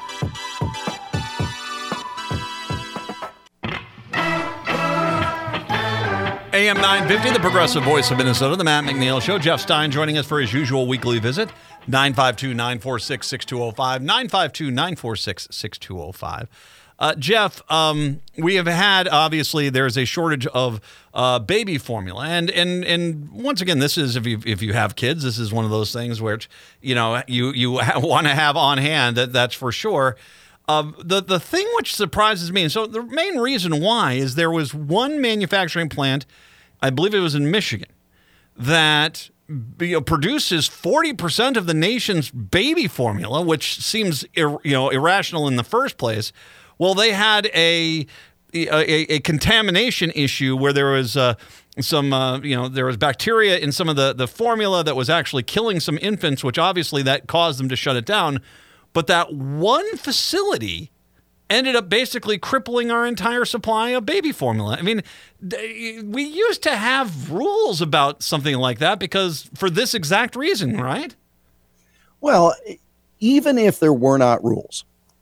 A M nine fifty, the progressive voice of Minnesota, the Matt McNeil Show. Jeff Stein joining us for his usual weekly visit, nine five two, nine four six, six two zero five, nine five two, nine four six, six two zero five. Uh, Jeff, um, we have had, obviously, there's a shortage of uh, baby formula. And and and once again, this is, if you if you have kids, this is one of those things where, you know, you, you ha- want to have on hand, that that's for sure. Uh, the, the thing which surprises me, and so the main reason why is there was one manufacturing plant, I believe it was in Michigan, that you know, produces forty percent of the nation's baby formula, which seems ir- you know irrational in the first place. Well, they had a a, a contamination issue where there was uh, some uh, you know there was bacteria in some of the, the formula that was actually killing some infants, which obviously that caused them to shut it down. But that one facility ended up basically crippling our entire supply of baby formula. I mean, we used to have rules about something like that because for this exact reason, right? Well, even if there were not rules,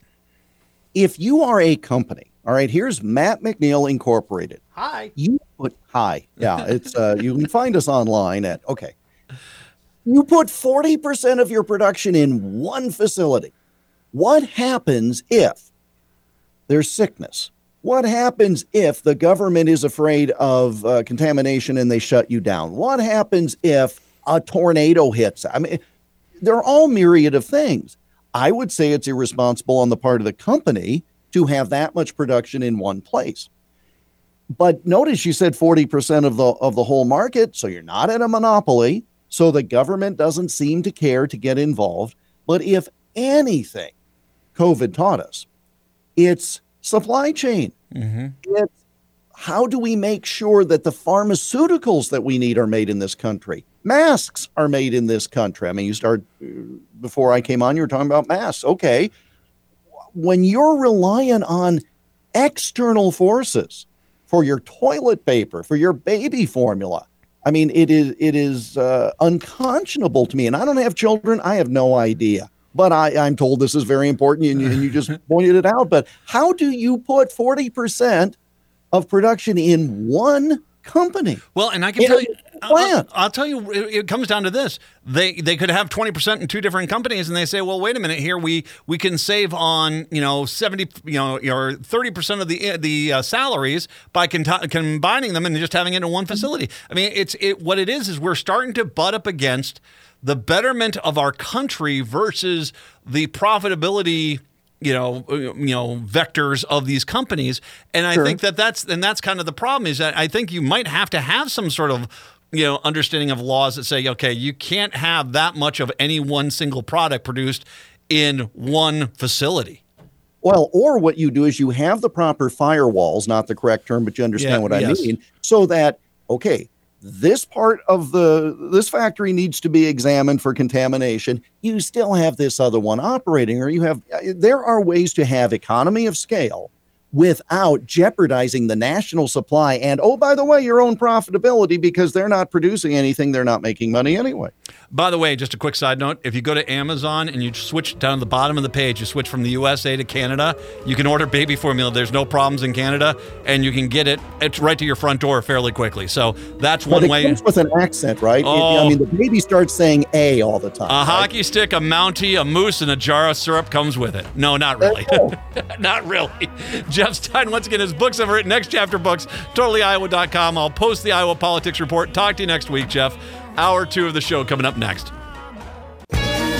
if you are a company, all right, here's Matt McNeil Incorporated. Hi. You put hi. Yeah, it's uh, you can find us online at okay. You put forty percent of your production in one facility. What happens if there's sickness? What happens if the government is afraid of uh, contamination and they shut you down? What happens if a tornado hits? I mean, they're all myriad of things. I would say it's irresponsible on the part of the company to have that much production in one place. But notice you said forty percent of the of the whole market, so you're not at a monopoly. So the government doesn't seem to care to get involved. But if anything, COVID taught us, it's supply chain. Mm-hmm. It's how do we make sure that the pharmaceuticals that we need are made in this country? Masks are made in this country. I mean, you start, before I came on, you were talking about masks. Okay. When you're relying on external forces for your toilet paper, for your baby formula, I mean, it is it is uh, unconscionable to me. And I don't have children. I have no idea. But I, I'm told this is very important, and you, and you just pointed it out. But how do you put forty percent of production in one company? Well, and I can in tell you, I'll, plant? I'll tell you, it, it comes down to this: they they could have twenty percent in two different companies, and they say, well, wait a minute, here we we can save on you know seventy, you know, or thirty percent of the the uh, salaries by con- combining them and just having it in one facility. I mean, it's it what it is is we're starting to butt up against the betterment of our country versus the profitability, you know, you know, vectors of these companies. And I Sure. think that that's, and that's kind of the problem is that I think you might have to have some sort of, you know, understanding of laws that say, okay, you can't have that much of any one single product produced in one facility. Well, or what you do is you have the proper firewalls, not the correct term, but you understand Yeah, what I yes. mean, so that, okay, this part of the this factory needs to be examined for contamination. You still have this other one operating, or you have there are ways to have economy of scale without jeopardizing the national supply and, oh, by the way, your own profitability, because they're not producing anything, they're not making money anyway. By the way, just a quick side note, if you go to Amazon and you switch down to the bottom of the page, you switch from the U S A to Canada, you can order baby formula. There's no problems in Canada, and you can get it it's right to your front door fairly quickly. So that's one But it way. comes with an accent, right? It- Oh. I mean, the baby starts saying A all the time. A right? hockey stick, a Mountie, a moose, and a jar of syrup comes with it. No, not really. Not really. Jeff Stein, once again, his books have written Next Chapter Books, totally iowa dot com. I'll post the Iowa Politics Report. Talk to you next week, Jeff. Hour two of the show coming up next. A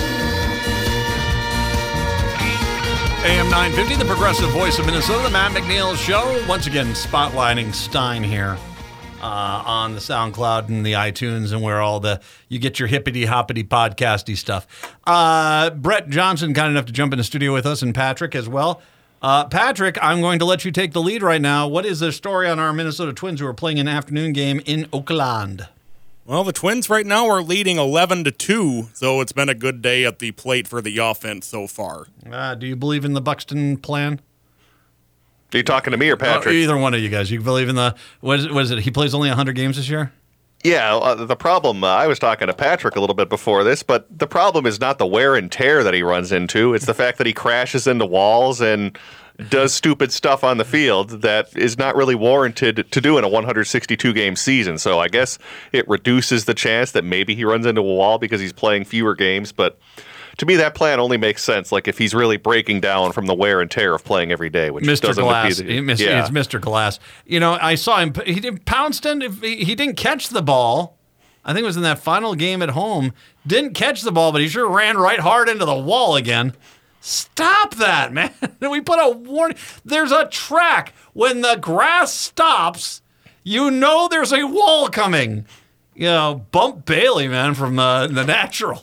M nine fifty, the progressive voice of Minnesota, the Matt McNeil Show. Once again, spotlighting Stein here uh, on the SoundCloud and the iTunes and where all the you get your hippity hoppity podcasty stuff. Uh, Brett Johnson, kind enough to jump in the studio with us, and Patrick as well. Uh, Patrick, I'm going to let you take the lead right now. What is the story on our Minnesota Twins who are playing an afternoon game in Oakland? Well, the Twins right now are leading eleven to two, so it's been a good day at the plate for the offense so far. Uh, do you believe in the Buxton plan? Are you talking to me or Patrick? Oh, either one of you guys. You believe in the, what is, what is it, he plays only one hundred games this year? Yeah, uh, the problem, uh, I was talking to Patrick a little bit before this, but the problem is not the wear and tear that he runs into. It's the fact that he crashes into walls and does stupid stuff on the field that is not really warranted to do in a one hundred sixty-two game season. So I guess it reduces the chance that maybe he runs into a wall because he's playing fewer games. But to me, that plan only makes sense like if he's really breaking down from the wear and tear of playing every day, which Mister doesn't Glass. appear- He miss, yeah. It's Mister Glass. You know, I saw him. He did Poundston. If he, he didn't catch the ball. I think it was in that final game at home. Didn't catch the ball, but he sure ran right hard into the wall again. Stop that, man. We put a warning. There's a track. When the grass stops, you know there's a wall coming. You know, Bump Bailey, man, from uh, The Natural.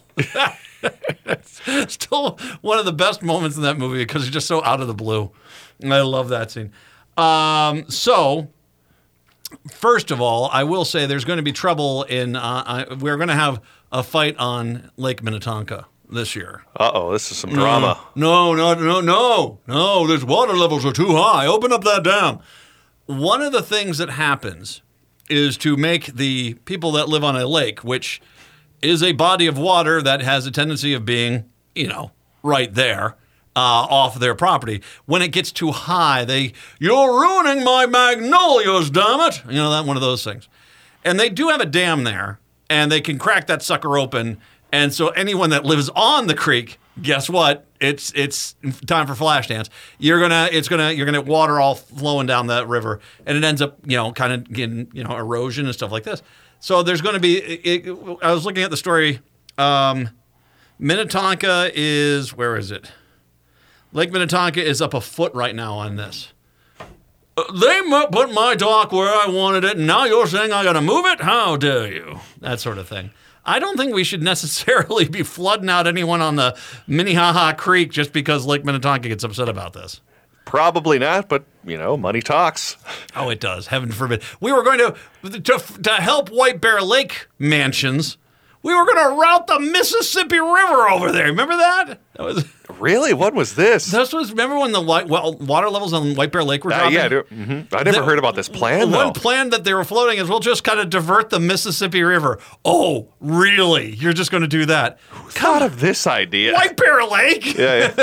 Still one of the best moments in that movie because it's just so out of the blue. I love that scene. Um, so, first of all, I will say there's going to be trouble in, uh, I, we're going to have a fight on Lake Minnetonka this year. Uh-oh, this is some drama. No, no, no, no, no. These water levels are too high. Open up that dam. One of the things that happens is to make the people that live on a lake, which is a body of water that has a tendency of being, you know, right there, uh, off their property. When it gets too high, they, you're ruining my magnolias, damn it. You know, that one of those things. And they do have a dam there, and they can crack that sucker open. And so anyone that lives on the creek, guess what? It's it's time for flash dance. You're gonna it's gonna you're gonna water all flowing down that river, and it ends up you know kind of getting you know erosion and stuff like this. So there's going to be. It, it, I was looking at the story. Um, Minnetonka is where is it? Lake Minnetonka is up a foot right now on this. Uh, they mu- put my dock where I wanted it, and now you're saying I got to move it? How dare you? That sort of thing. I don't think we should necessarily be flooding out anyone on the Minnehaha Creek just because Lake Minnetonka gets upset about this. Probably not, but, you know, money talks. Oh, it does. Heaven forbid. We were going to, to, to help White Bear Lake mansions, we were going to route the Mississippi River over there. Remember that? That was... Really? What was this? This was, remember when the li- well, water levels on White Bear Lake were Uh, dropping? yeah, mm-hmm. I never The- heard about this plan, though. One plan that they were floating is we'll just kind of divert the Mississippi River. Oh, really? You're just going to do that? Thought of this idea. White Bear Lake? Yeah,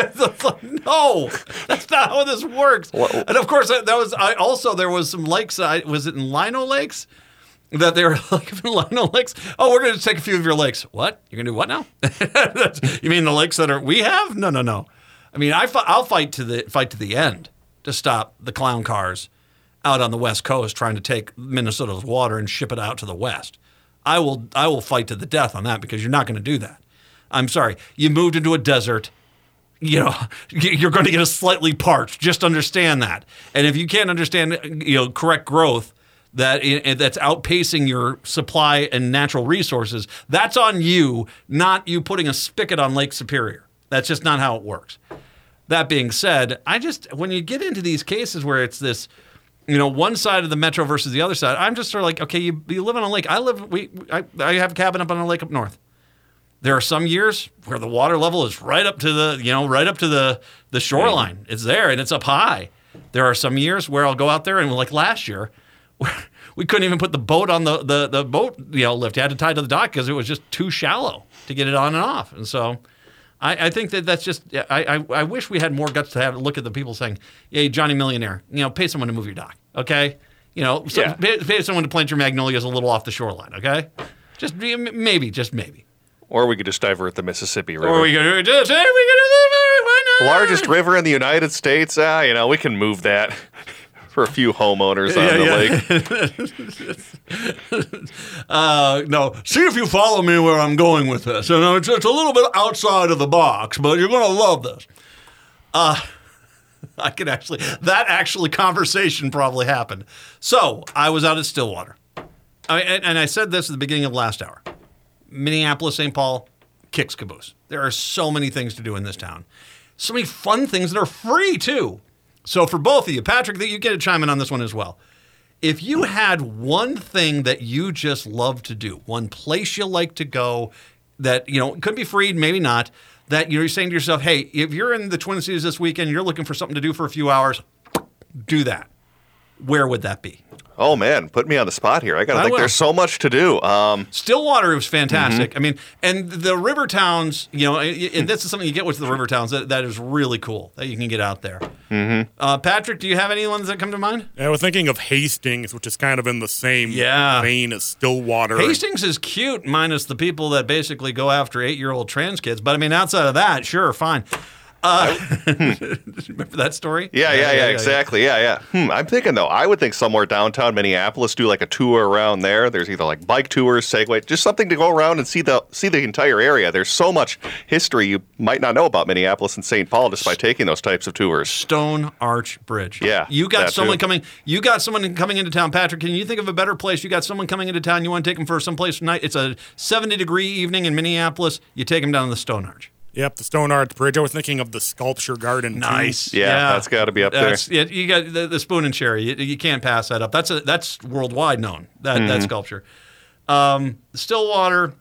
No, that's not how this works. Well- And of course, that that was I also there was some lakes. I, was it in Lino Lakes? That they were like in Lino Lakes. Oh, we're going to take a few of your lakes. What? You're going to do what now? You mean the lakes that are we have? No, no, no. I mean, I fi- I'll fight to the fight to the end to stop the clown cars out on the West Coast trying to take Minnesota's water and ship it out to the West. I will I will fight to the death on that because you're not going to do that. I'm sorry. You moved into a desert. You know, you're going to get a slightly parched. Just understand that. And if you can't understand, you know, correct growth that that's outpacing your supply and natural resources, that's on you, not you putting a spigot on Lake Superior. That's just not how it works. That being said, I just, when you get into these cases where it's this, you know, one side of the metro versus the other side, I'm just sort of like, okay, you, you live on a lake. I live, we, I, I have a cabin up on a lake up north. There are some years where the water level is right up to the, you know, right up to the, the shoreline. It's there and it's up high. There are some years where I'll go out there and like last year, we couldn't even put the boat on the, the, the boat, you know, lift. You had to tie to the dock because it was just too shallow to get it on and off. And so I, I think that that's just, I, I I wish we had more guts to have a look at the people saying, hey, Johnny Millionaire, you know, pay someone to move your dock, okay? You know, so Yeah. pay, pay someone to plant your magnolias a little off the shoreline, okay? Just maybe, just maybe. Or we could just divert the Mississippi River. Or we could do this, hey, we could do this, why not? Largest river in the United States. Ah, you know, we can move that for a few homeowners on the lake. Uh, no, see if you follow me where I'm going with this. You know, it's, it's a little bit outside of the box, but you're going to love this. Uh, I could actually, that actually conversation probably happened. So I was out at Stillwater. I, and, and I said this at the beginning of last hour. Minneapolis, Saint Paul, kicks caboose. There are so many things to do in this town. So many fun things that are free, too. So for both of you, Patrick, that you get to chime in on this one as well. If you had one thing that you just love to do, one place you like to go that, you know, could be free, maybe not, that you're saying to yourself, hey, if you're in the Twin Cities this weekend, you're looking for something to do for a few hours, do that. Where would that be? Oh, man, put me on the spot here. I got to I think will. there's so much to do. Um, Stillwater was fantastic. I mean, and the river towns, you know, and this is something you get with the river towns that, that is really cool that you can get out there. Mm-hmm. Uh, Patrick, do you have any ones that come to mind? I was thinking of Hastings, which is kind of in the same Yeah. vein as Stillwater. Hastings is cute, minus the people that basically go after eight-year-old trans kids. But I mean, outside of that, sure, fine. Uh, remember that story? yeah, yeah, yeah, exactly. Yeah, yeah. Hmm, I'm thinking, though, I would think somewhere downtown Minneapolis, do like a tour around there. There's either like bike tours, Segway, just something to go around and see the see the entire area. There's so much history you might not know about Minneapolis and Saint Paul just by taking those types of tours. Stone Arch Bridge. Yeah, you got that someone too. coming. You got someone coming into town, Patrick. Can you think of a better place? You got someone coming into town. You want to take them for someplace tonight. It's a seventy degree evening in Minneapolis. You take them down to the Stone Arch. Yep, the Stone Arch Bridge. I was thinking of the Sculpture Garden. too. Nice. Yeah, that's gotta be up there. That's, yeah, you got the, the Spoon and Cherry. You, you can't pass that up. That's a, that's worldwide known. That Mm-hmm. that sculpture. Um, Stillwater.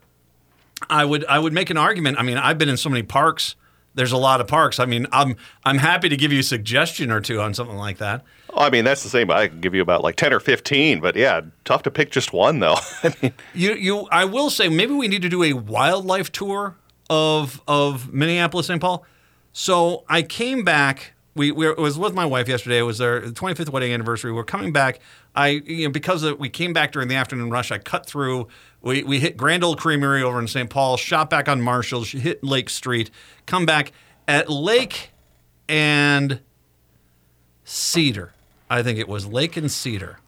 I would I would make an argument. I mean, I've been in so many parks. There's a lot of parks. I mean, I'm I'm happy to give you a suggestion or two on something like that. Oh, I mean, that's the same. I can give you about like ten or fifteen, but yeah, tough to pick just one, though. I mean, You you I will say maybe we need to do a wildlife tour of of Minneapolis, Saint Paul. So I came back. We, we it was with my wife yesterday. It was their twenty-fifth wedding anniversary. We're coming back. I you know because of, we came back during the afternoon rush. I cut through. We we hit Grand Old Creamery over in Saint Paul. Shot back on Marshall. Hit Lake Street. Come back at Lake and Cedar. I think it was Lake and Cedar.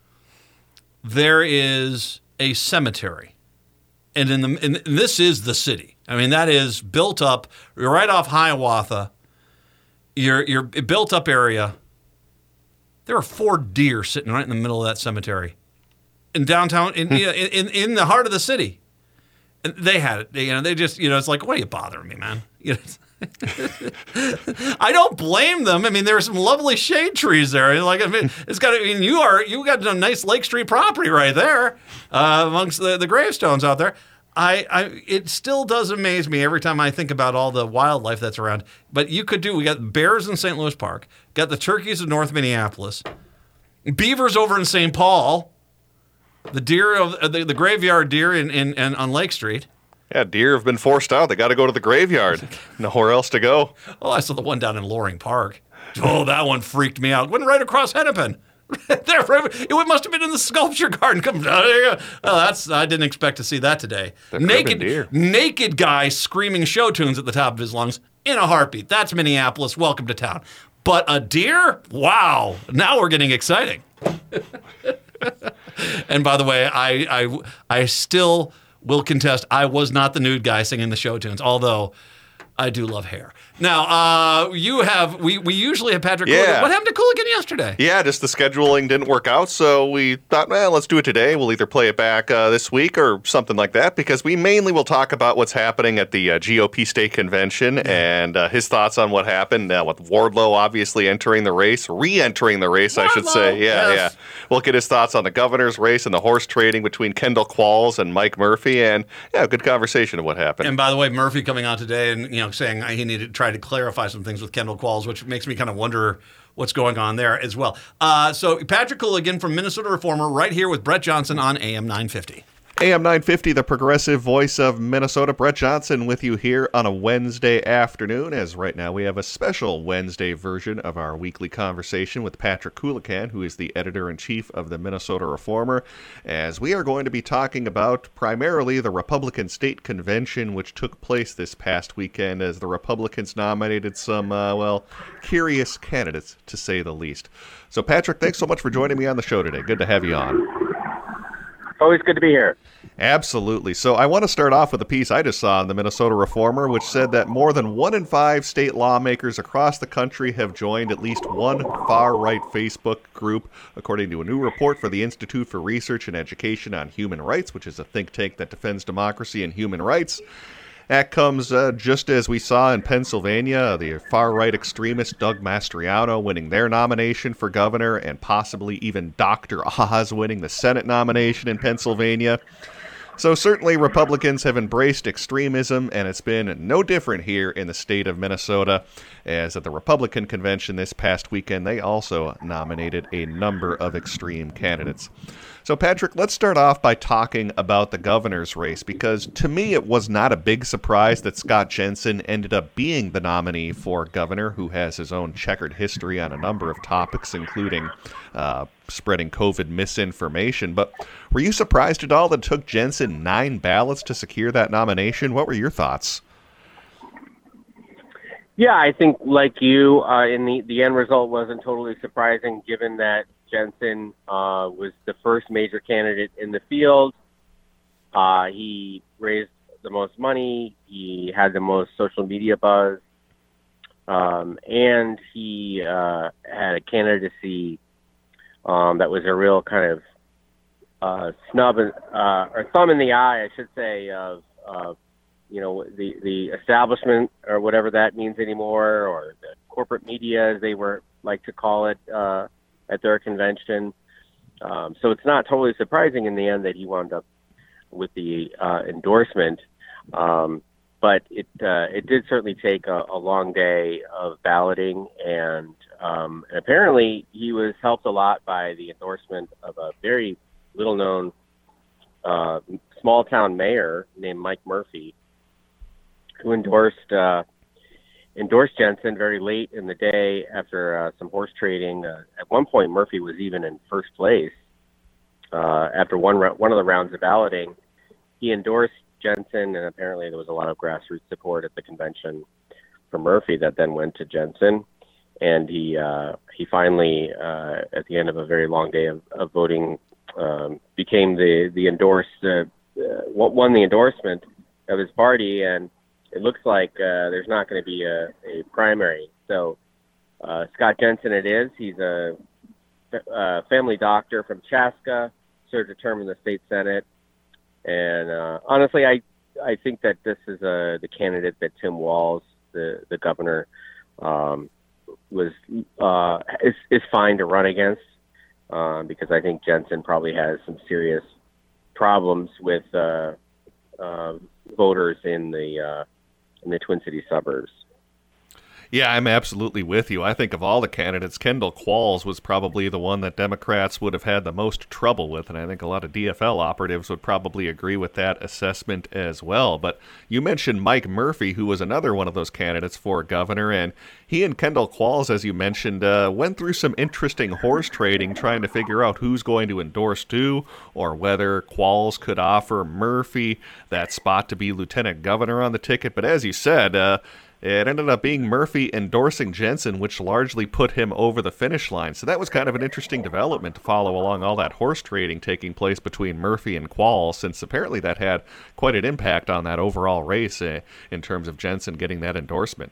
There is a cemetery. And in the and this is the city. I mean, that is built up. You're right off Hiawatha. You're you're a built up area. There are four deer sitting right in the middle of that cemetery, in downtown, in in, in in the heart of the city. And they had it. They, you know, they just you know, it's like, why are you bothering me, man? You know, I don't blame them. I mean, there are some lovely shade trees there. Like, I mean, it's got. I mean, you are you got a nice Lake Street property right there, uh, amongst the, the gravestones out there. I, I, it still does amaze me every time I think about all the wildlife that's around. But you could do. We got bears in Saint Louis Park. Got the turkeys in North Minneapolis. Beavers over in Saint Paul. The deer of the, the graveyard deer in, in, in on Lake Street. Yeah, deer have been forced out. They got to go to the graveyard. Nowhere else to go. Oh, I saw the one down in Loring Park. Oh, that one freaked me out. Went right across Hennepin. There, it must have been in the sculpture garden. Come down there. Oh, that's I didn't expect to see that today. They're Naked, deer. naked guy screaming show tunes at the top of his lungs in a heartbeat. That's Minneapolis. Welcome to town. But a deer? Wow! Now we're getting exciting. And by the way, I, I I still will contest I was not the nude guy singing the show tunes, although I do love hair. Now, uh, you have, we, we usually have Patrick Yeah. Cooligan. What happened to Cooligan yesterday? Yeah, just the scheduling didn't work out, so we thought, well, let's do it today. We'll either play it back uh, this week or something like that, because we mainly will talk about what's happening at the uh, G O P state convention and uh, his thoughts on what happened, uh, with Wardlow obviously entering the race, re-entering the race, I should Wardlow, say. Yeah, yes. yeah. We'll get his thoughts on the governor's race and the horse trading between Kendall Qualls and Mike Murphy, and yeah, good conversation of what happened. And by the way, Murphy coming on today and, you know, saying he needed to try to clarify some things with Kendall Qualls, which makes me kind of wonder what's going on there as well. Uh, so Patrick Cooligan from Minnesota Reformer right here with Brett Johnson on A M nine fifty. A M nine fifty, the progressive voice of Minnesota. Brett Johnson with you here on a Wednesday afternoon, as right now we have a special Wednesday version of our weekly conversation with Patrick Cooligan, who is the editor-in-chief of the Minnesota Reformer, as we are going to be talking about primarily the Republican State Convention, which took place this past weekend as the Republicans nominated some, uh, well, curious candidates, to say the least. So, Patrick, thanks so much for joining me on the show today. Good to have you on. Always good to be here. Absolutely. So I want to start off with a piece I just saw in the Minnesota Reformer, which said that more than one in five state lawmakers across the country have joined at least one far-right Facebook group, according to a new report for the Institute for Research and Education on Human Rights, which is a think tank that defends democracy and human rights. That comes uh, just as we saw in Pennsylvania, the far-right extremist Doug Mastriano winning their nomination for governor, and possibly even Doctor Oz winning the Senate nomination in Pennsylvania. So certainly Republicans have embraced extremism, and it's been no different here in the state of Minnesota, as at the Republican convention this past weekend, they also nominated a number of extreme candidates. So, Patrick, let's start off by talking about the governor's race, because to me it was not a big surprise that Scott Jensen ended up being the nominee for governor, who has his own checkered history on a number of topics, including uh, spreading COVID misinformation. But were you surprised at all that it took Jensen nine ballots to secure that nomination? What were your thoughts? Yeah, I think like you, uh, in the, the end result wasn't totally surprising, given that Jensen uh, was the first major candidate in the field. Uh, he raised the most money. He had the most social media buzz. Um, and he uh, had a candidacy um, that was a real kind of uh, snub in, uh, or thumb in the eye, I should say, of, of you know, the, the establishment, or whatever that means anymore, or the corporate media, as they were like to call it, uh, at their convention. Um, so it's not totally surprising in the end that he wound up with the uh, endorsement. Um, but it uh, it did certainly take a, a long day of balloting, and, um, and apparently he was helped a lot by the endorsement of a very little-known uh, small-town mayor named Mike Murphy, who endorsed uh, endorsed Jensen very late in the day after uh, some horse trading. Uh, at one point, Murphy was even in first place uh, after one ra- one of the rounds of balloting. He endorsed Jensen, and apparently there was a lot of grassroots support at the convention for Murphy that then went to Jensen. And he uh, he finally, uh, at the end of a very long day of, of voting, um, became the the endorsed uh, uh, won the endorsement of his party, and it looks like uh, there's not going to be a, a primary. So uh, Scott Jensen it is. He's a, a family doctor from Chaska, served a term in the state Senate. And uh, honestly, I I think that this is uh, the candidate that Tim Walz the the governor um, was uh, is is fine to run against uh, because I think Jensen probably has some serious problems with uh, uh, voters in the uh, in the Twin Cities suburbs. Yeah, I'm absolutely with you. I think of all the candidates, Kendall Qualls was probably the one that Democrats would have had the most trouble with, and I think a lot of D F L operatives would probably agree with that assessment as well. But you mentioned Mike Murphy, who was another one of those candidates for governor, and he and Kendall Qualls, as you mentioned, uh, went through some interesting horse trading, trying to figure out who's going to endorse who, or whether Qualls could offer Murphy that spot to be lieutenant governor on the ticket. But as you said, uh, it ended up being Murphy endorsing Jensen, which largely put him over the finish line. So that was kind of an interesting development to follow along all that horse trading taking place between Murphy and Qualls, since apparently that had quite an impact on that overall race uh, in terms of Jensen getting that endorsement.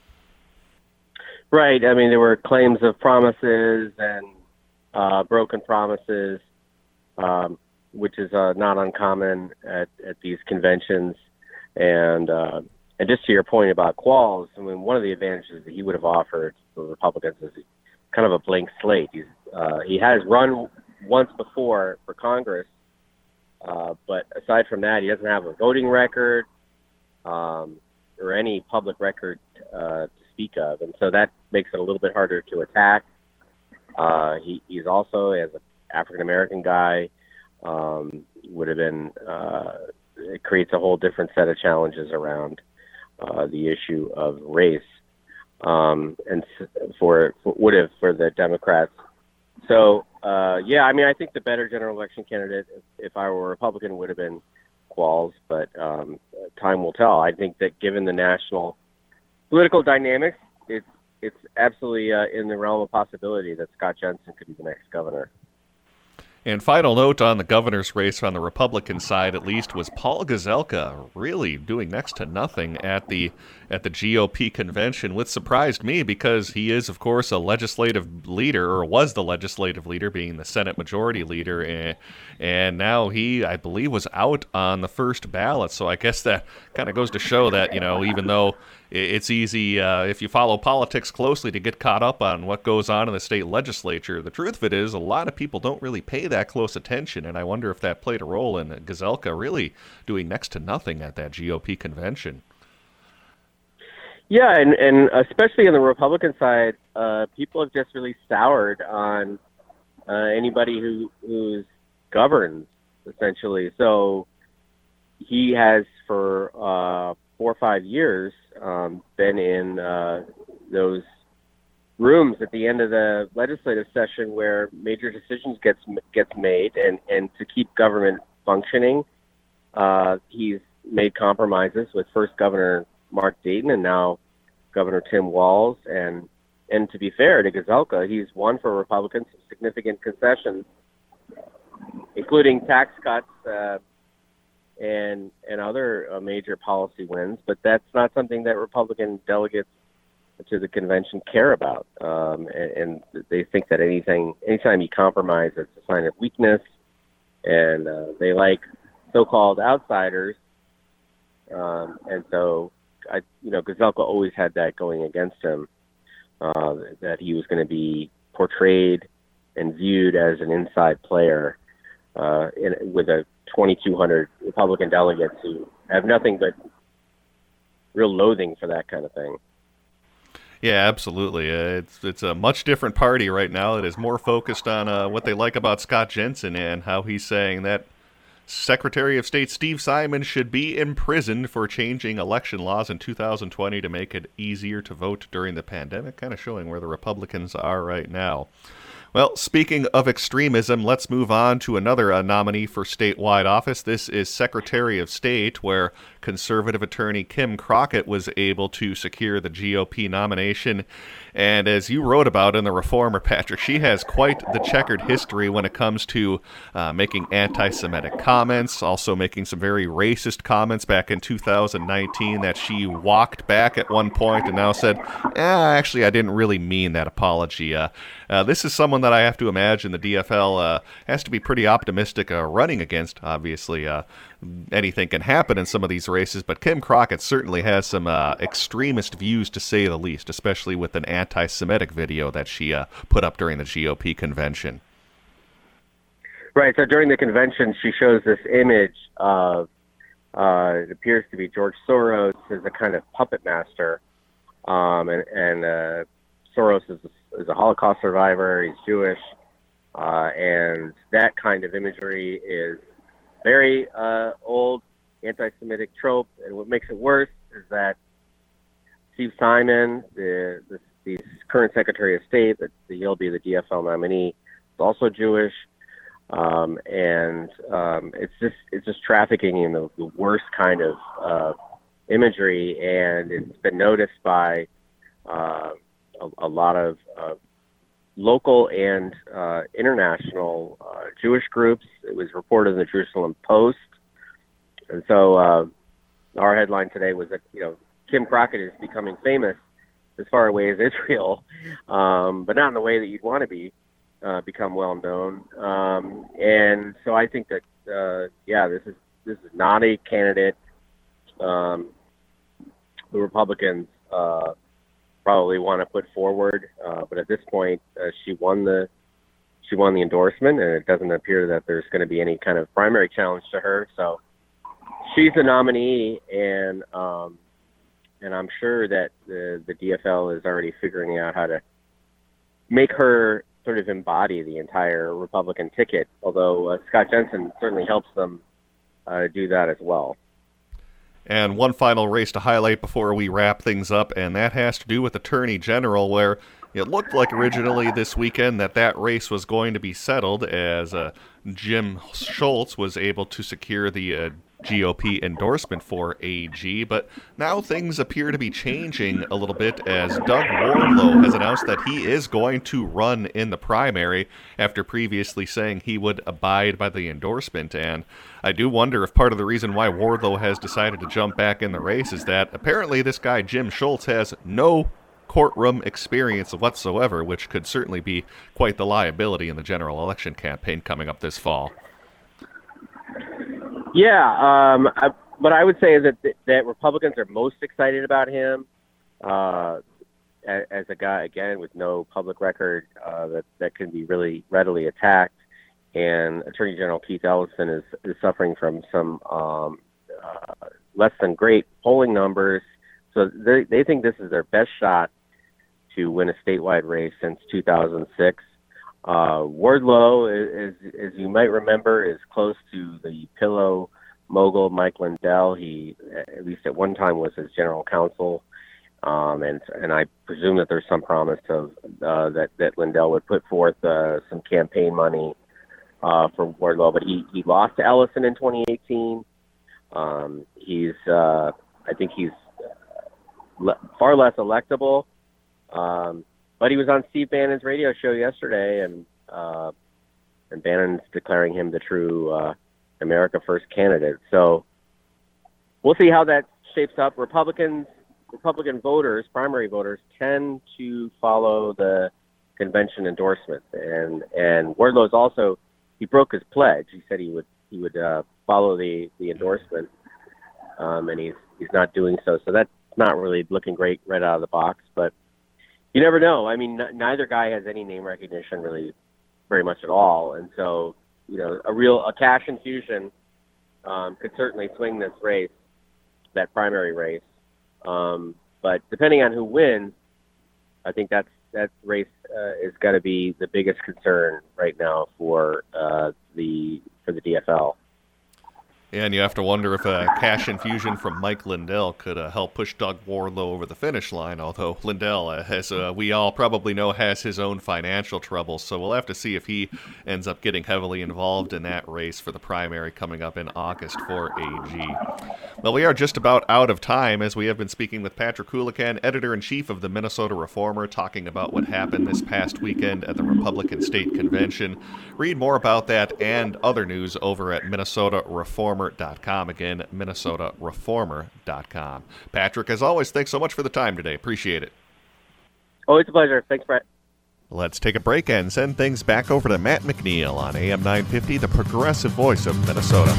Right. I mean, there were claims of promises and uh, broken promises, um, which is uh, not uncommon at, at these conventions. And uh, and just to your point about Qualls, I mean, one of the advantages that he would have offered the Republicans is kind of a blank slate. He's uh, he has run once before for Congress, uh, but aside from that, he doesn't have a voting record um, or any public record uh, to speak of, and so that makes it a little bit harder to attack. Uh, he, he's also, as an African American guy, um, would have been. Uh, it creates a whole different set of challenges around uh, the issue of race, um, and for, for would have for the Democrats. So uh, yeah, I mean, I think the better general election candidate, if, if I were a Republican, would have been Qualls, but um, time will tell. I think that given the national political dynamics, it's it's absolutely uh, in the realm of possibility that Scott Jensen could be the next governor. And final note on the governor's race on the Republican side, at least, was Paul Gazelka really doing next to nothing at the at the G O P convention, which surprised me because he is, of course, a legislative leader, or was the legislative leader, being the Senate Majority Leader, and, and now he, I believe, was out on the first ballot. So I guess that kind of goes to show that, you know, even though it's easy, uh, if you follow politics closely, to get caught up on what goes on in the state legislature, the truth of it is a lot of people don't really pay that close attention, and I wonder if that played a role in Gazelka really doing next to nothing at that G O P convention. Yeah, and, and especially on the Republican side, uh, people have just really soured on uh, anybody who who's governs, essentially. So he has, for uh, four or five years, um, been in uh, those rooms at the end of the legislative session where major decisions gets gets made, and, and to keep government functioning, uh, he's made compromises with first Governor Mark Dayton and now Governor Tim Walz. And and to be fair to Gazelka, he's won for Republicans some significant concessions, including tax cuts uh, and and other uh, major policy wins. But that's not something that Republican delegates to the convention care about, um, and, and they think that anything, anytime you compromise, it's a sign of weakness, and uh, they like so-called outsiders, um, and so, I, you know, Gazelka always had that going against him, uh, that he was going to be portrayed and viewed as an inside player, uh, in, with a twenty-two hundred Republican delegates who have nothing but real loathing for that kind of thing. Yeah, absolutely. Uh, it's it's a much different party right now. It is more focused on uh, what they like about Scott Jensen and how he's saying that Secretary of State Steve Simon should be imprisoned for changing election laws in two thousand twenty to make it easier to vote during the pandemic, kind of showing where the Republicans are right now. Well, speaking of extremism, let's move on to another uh, nominee for statewide office. This is Secretary of State, where conservative attorney Kim Crockett was able to secure the G O P nomination. And as you wrote about in The Reformer, Patrick, she has quite the checkered history when it comes to uh, making anti-Semitic comments, also making some very racist comments back in two thousand nineteen that she walked back at one point and now said, eh, actually, I didn't really mean that apology. Uh, uh, this is someone someone that I have to imagine the D F L uh, has to be pretty optimistic uh, running against. Obviously, uh, anything can happen in some of these races, but Kim Crockett certainly has some uh, extremist views, to say the least, especially with an anti-Semitic video that she uh, put up during the G O P convention. Right. So during the convention, she shows this image of uh, it appears to be George Soros as a kind of puppet master, um, and, and uh, Soros is a, is a Holocaust survivor. He's Jewish, uh, and that kind of imagery is very uh, old anti-Semitic trope. And what makes it worse is that Steve Simon, the, the, the current Secretary of State, that he'll be the D F L nominee, is also Jewish. Um, and um, it's just it's just trafficking in the, the worst kind of uh, imagery, and it's been noticed by uh, a, a lot of uh, local and uh, international uh, Jewish groups. It was reported in the Jerusalem Post, and so uh, our headline today was that you know Kim Crockett is becoming famous as far away as Israel, um, but not in the way that you'd want to be. Uh, become well known, um, and so I think that uh, yeah, this is this is not a candidate um, the Republicans uh, probably want to put forward. Uh, but at this point, uh, she won the she won the endorsement, and it doesn't appear that there's going to be any kind of primary challenge to her. So she's the nominee, and um, and I'm sure that the the D F L is already figuring out how to make her sort of embody the entire Republican ticket, although uh, Scott Jensen certainly helps them uh, do that as well. And one final race to highlight before we wrap things up, and that has to do with Attorney General, where it looked like originally this weekend that that race was going to be settled as uh, Jim Schultz was able to secure the uh, G O P endorsement for A G, but now things appear to be changing a little bit as Doug Wardlow has announced that he is going to run in the primary after previously saying he would abide by the endorsement. And I do wonder if part of the reason why Wardlow has decided to jump back in the race is that apparently this guy Jim Schultz has no courtroom experience whatsoever, which could certainly be quite the liability in the general election campaign coming up this fall. Yeah, um, I, what I would say is that that Republicans are most excited about him uh, as, as a guy, again, with no public record uh, that, that can be really readily attacked. And Attorney General Keith Ellison is, is suffering from some um, uh, less than great polling numbers. So they, they think this is their best shot to win a statewide race since two thousand six. Uh, Wardlow, is, as you might remember, is close to the pillow mogul Mike Lindell. He, at least at one time, was his general counsel, um, and and I presume that there's some promise of uh, that that Lindell would put forth uh, some campaign money uh, for Wardlow. But he, he lost to Ellison in twenty eighteen. Um, he's, uh, I think he's le- far less electable. Um, But he was on Steve Bannon's radio show yesterday, and uh, and Bannon's declaring him the true uh, America First candidate. So we'll see how that shapes up. Republicans, Republican voters, primary voters, tend to follow the convention endorsement, and and Wardlow's also he broke his pledge. He said he would he would uh, follow the the endorsement, um, and he's he's not doing so. So that's not really looking great right out of the box, but. You never know. I mean, n- neither guy has any name recognition really very much at all. And so, you know, a real a cash infusion um, could certainly swing this race, that primary race. Um, but depending on who wins, I think that's that race uh, is got to be the biggest concern right now for uh, the for the D F L. And you have to wonder if a cash infusion from Mike Lindell could uh, help push Doug Wardlow over the finish line, although Lindell, uh, as uh, we all probably know, has his own financial troubles, so we'll have to see if he ends up getting heavily involved in that race for the primary coming up in August for A G. Well, we are just about out of time, as we have been speaking with Patrick Houlican, editor-in-chief of the Minnesota Reformer, talking about what happened this past weekend at the Republican State Convention. Read more about that and other news over at Minnesota Reformer dot com. Again, Minnesota Reformer dot com. Patrick, as always, thanks so much for the time today. Appreciate it. Always a pleasure. Thanks, Brett. Let's take a break and send things back over to Matt McNeil on A M nine fifty, the progressive voice of Minnesota.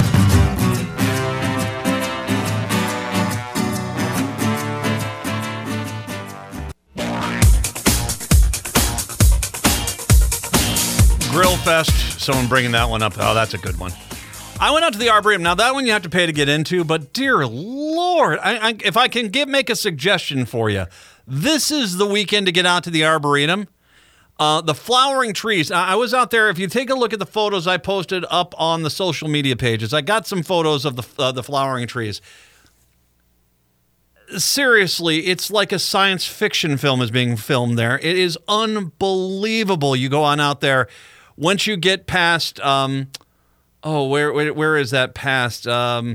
Grill Fest, someone bringing that one up. Oh, that's a good one. I went out to the Arboretum. Now, that one you have to pay to get into, but dear Lord, I, I, if I can give, make a suggestion for you, this is the weekend to get out to the Arboretum. Uh, the flowering trees. I was out there. If you take a look at the photos I posted up on the social media pages, I got some photos of the uh, the flowering trees. Seriously, it's like a science fiction film is being filmed there. It is unbelievable. You go on out there. Once you get past, um, oh, where, where where is that past? Um,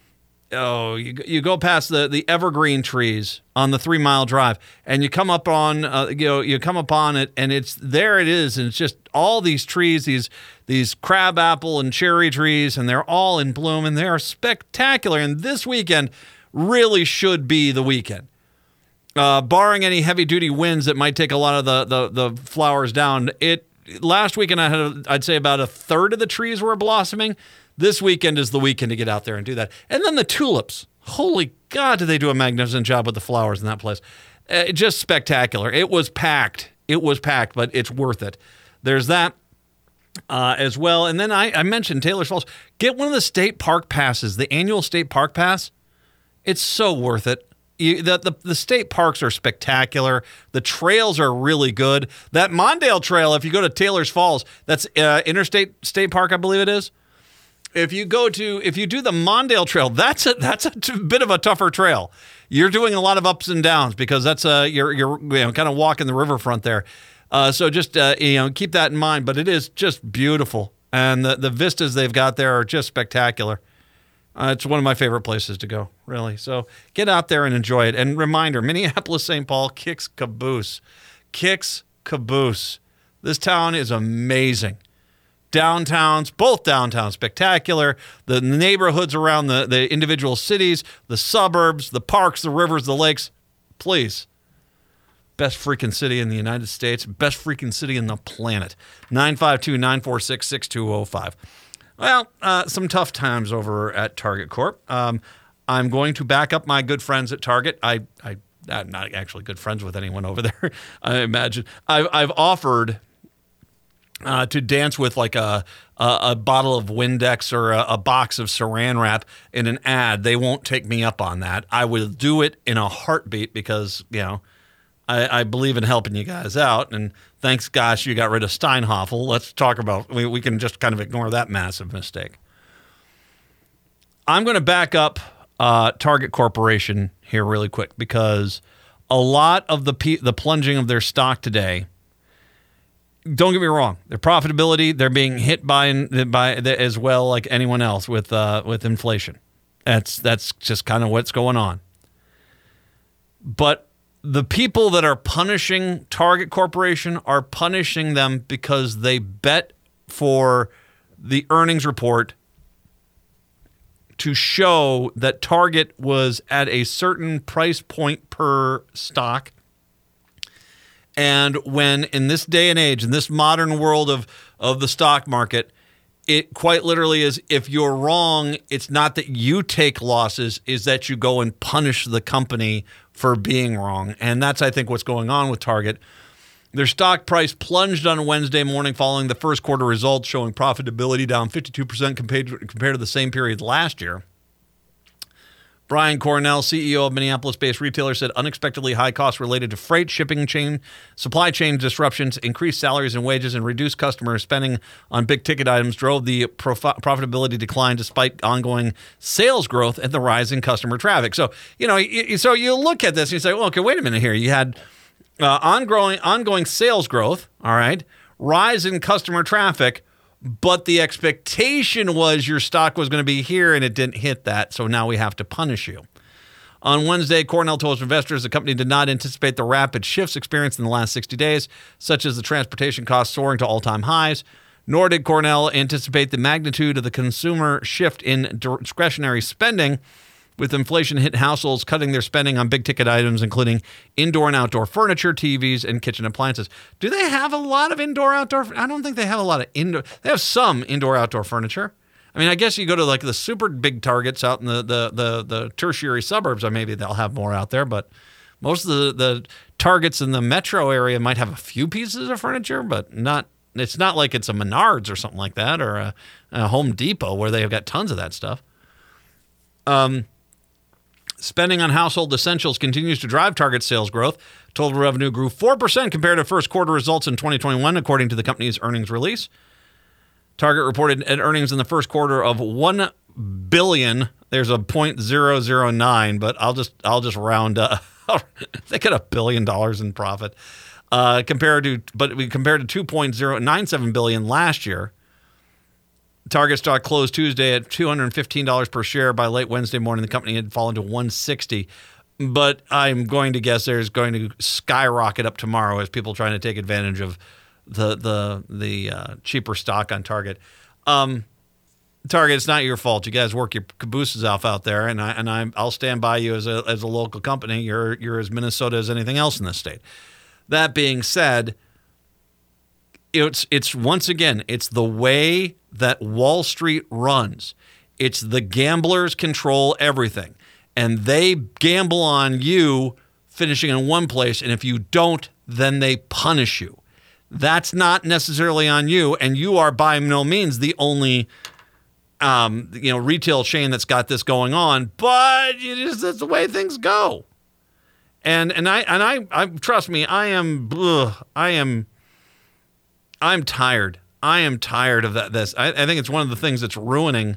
oh, you you go past the, the evergreen trees on the Three Mile Drive, and you come up on uh, you know you come upon it, and it's there. It is, and it's just all these trees, these these crabapple and cherry trees, and they're all in bloom, and they are spectacular. And this weekend really should be the weekend, uh, barring any heavy duty winds that might take a lot of the the, the flowers down. It last weekend I had a, I'd say about a third of the trees were blossoming. This weekend is the weekend to get out there and do that. And then the tulips. Holy God, did they do a magnificent job with the flowers in that place. Uh, just spectacular. It was packed. It was packed, but it's worth it. There's that uh, as well. And then I, I mentioned Taylor's Falls. Get one of the state park passes, the annual state park pass. It's so worth it. You, the, the, the state parks are spectacular. The trails are really good. That Mondale Trail, if you go to Taylor's Falls, that's uh, Interstate State Park, I believe it is. If you go to, if you do the Mondale Trail, that's a that's a t- bit of a tougher trail. You're doing a lot of ups and downs because that's a you're you're you know, kind of walking the riverfront there. Uh, so just uh, you know keep that in mind. But it is just beautiful, and the the vistas they've got there are just spectacular. Uh, it's one of my favorite places to go, really. So get out there and enjoy it. And reminder: Minneapolis Saint Paul kicks caboose, kicks caboose. This town is amazing. Downtowns, both downtowns, spectacular. The neighborhoods around the, the individual cities, the suburbs, the parks, the rivers, the lakes. Please. Best freaking city in the United States. Best freaking city in the planet. nine five two, nine four six, six two zero five. Well, uh, some tough times over at Target Corp. Um, I'm going to back up my good friends at Target. I, I, I'm not actually good friends with anyone over there, I imagine. I've, I've offered... Uh, to dance with like a, a a bottle of Windex or a, a box of Saran wrap in an ad. They won't take me up on that. I will do it in a heartbeat because, you know, I, I believe in helping you guys out. And thanks, gosh, you got rid of Steinhoffel. Let's talk about, we, we can just kind of ignore that massive mistake. I'm going to back up uh, Target Corporation here really quick because a lot of the pe- the plunging of their stock today, don't get me wrong, their profitability, they're being hit by by as well like anyone else with uh, with inflation. That's that's just kind of what's going on. But the people that are punishing Target Corporation are punishing them because they bet for the earnings report to show that Target was at a certain price point per stock. And when in this day and age, in this modern world of, of the stock market, it quite literally is, if you're wrong, it's not that you take losses, is that you go and punish the company for being wrong. And that's, I think, what's going on with Target. Their stock price plunged on Wednesday morning following the first quarter results, showing profitability down fifty-two percent compared to, compared to the same period last year. Brian Cornell, C E O of Minneapolis-based retailer, said unexpectedly high costs related to freight, shipping chain, supply chain disruptions, increased salaries and wages, and reduced customer spending on big-ticket items drove the prof- profitability decline despite ongoing sales growth and the rise in customer traffic. So, you know, you, so you look at this and you say, well, okay, wait a minute here. You had uh, ongoing, ongoing sales growth, all right, rise in customer traffic, but the expectation was your stock was going to be here, and it didn't hit that, so now we have to punish you. On Wednesday, Cornell told investors the company did not anticipate the rapid shifts experienced in the last sixty days, such as the transportation costs soaring to all-time highs, nor did Cornell anticipate the magnitude of the consumer shift in discretionary spending with inflation hit households cutting their spending on big-ticket items, including indoor and outdoor furniture, T Vs, and kitchen appliances. Do they have a lot of indoor-outdoor? I don't think they have a lot of indoor. They have some indoor-outdoor furniture. I mean, I guess you go to like the super big Targets out in the the the, the tertiary suburbs, or maybe they'll have more out there, but most of the, the Targets in the metro area might have a few pieces of furniture, but not. It's not like it's a Menards or something like that, or a, a Home Depot where they've got tons of that stuff. Um, spending on household essentials continues to drive Target sales growth. Total revenue grew four percent compared to first quarter results in twenty twenty-one, according to the company's earnings release. Target reported net earnings in the first quarter of one billion dollars. There's a point zero zero nine, but I'll just I'll just round up. They got a billion dollars in profit. Uh, compared to, but we compared to two point zero nine seven billion dollars last year. Target stock closed Tuesday at two hundred fifteen dollars per share. By late Wednesday morning, the company had fallen to one hundred sixty. But I'm going to guess there's going to skyrocket up tomorrow as people trying to take advantage of the the the uh, cheaper stock on Target. Um, Target, it's not your fault. You guys work your cabooses off out there, and I and I I'll stand by you as a as a local company. You're you're as Minnesota as anything else in this state. That being said, it's it's once again, it's the way that Wall Street runs. It's the gamblers control everything, and they gamble on you finishing in one place, and if you don't, then they punish you. That's not necessarily on you, and you are by no means the only um, you know retail chain that's got this going on, but it is, that's the way things go. And and I and I, I trust me, I am ugh, I am I'm tired. I am tired of that. This I, I think it's one of the things that's ruining.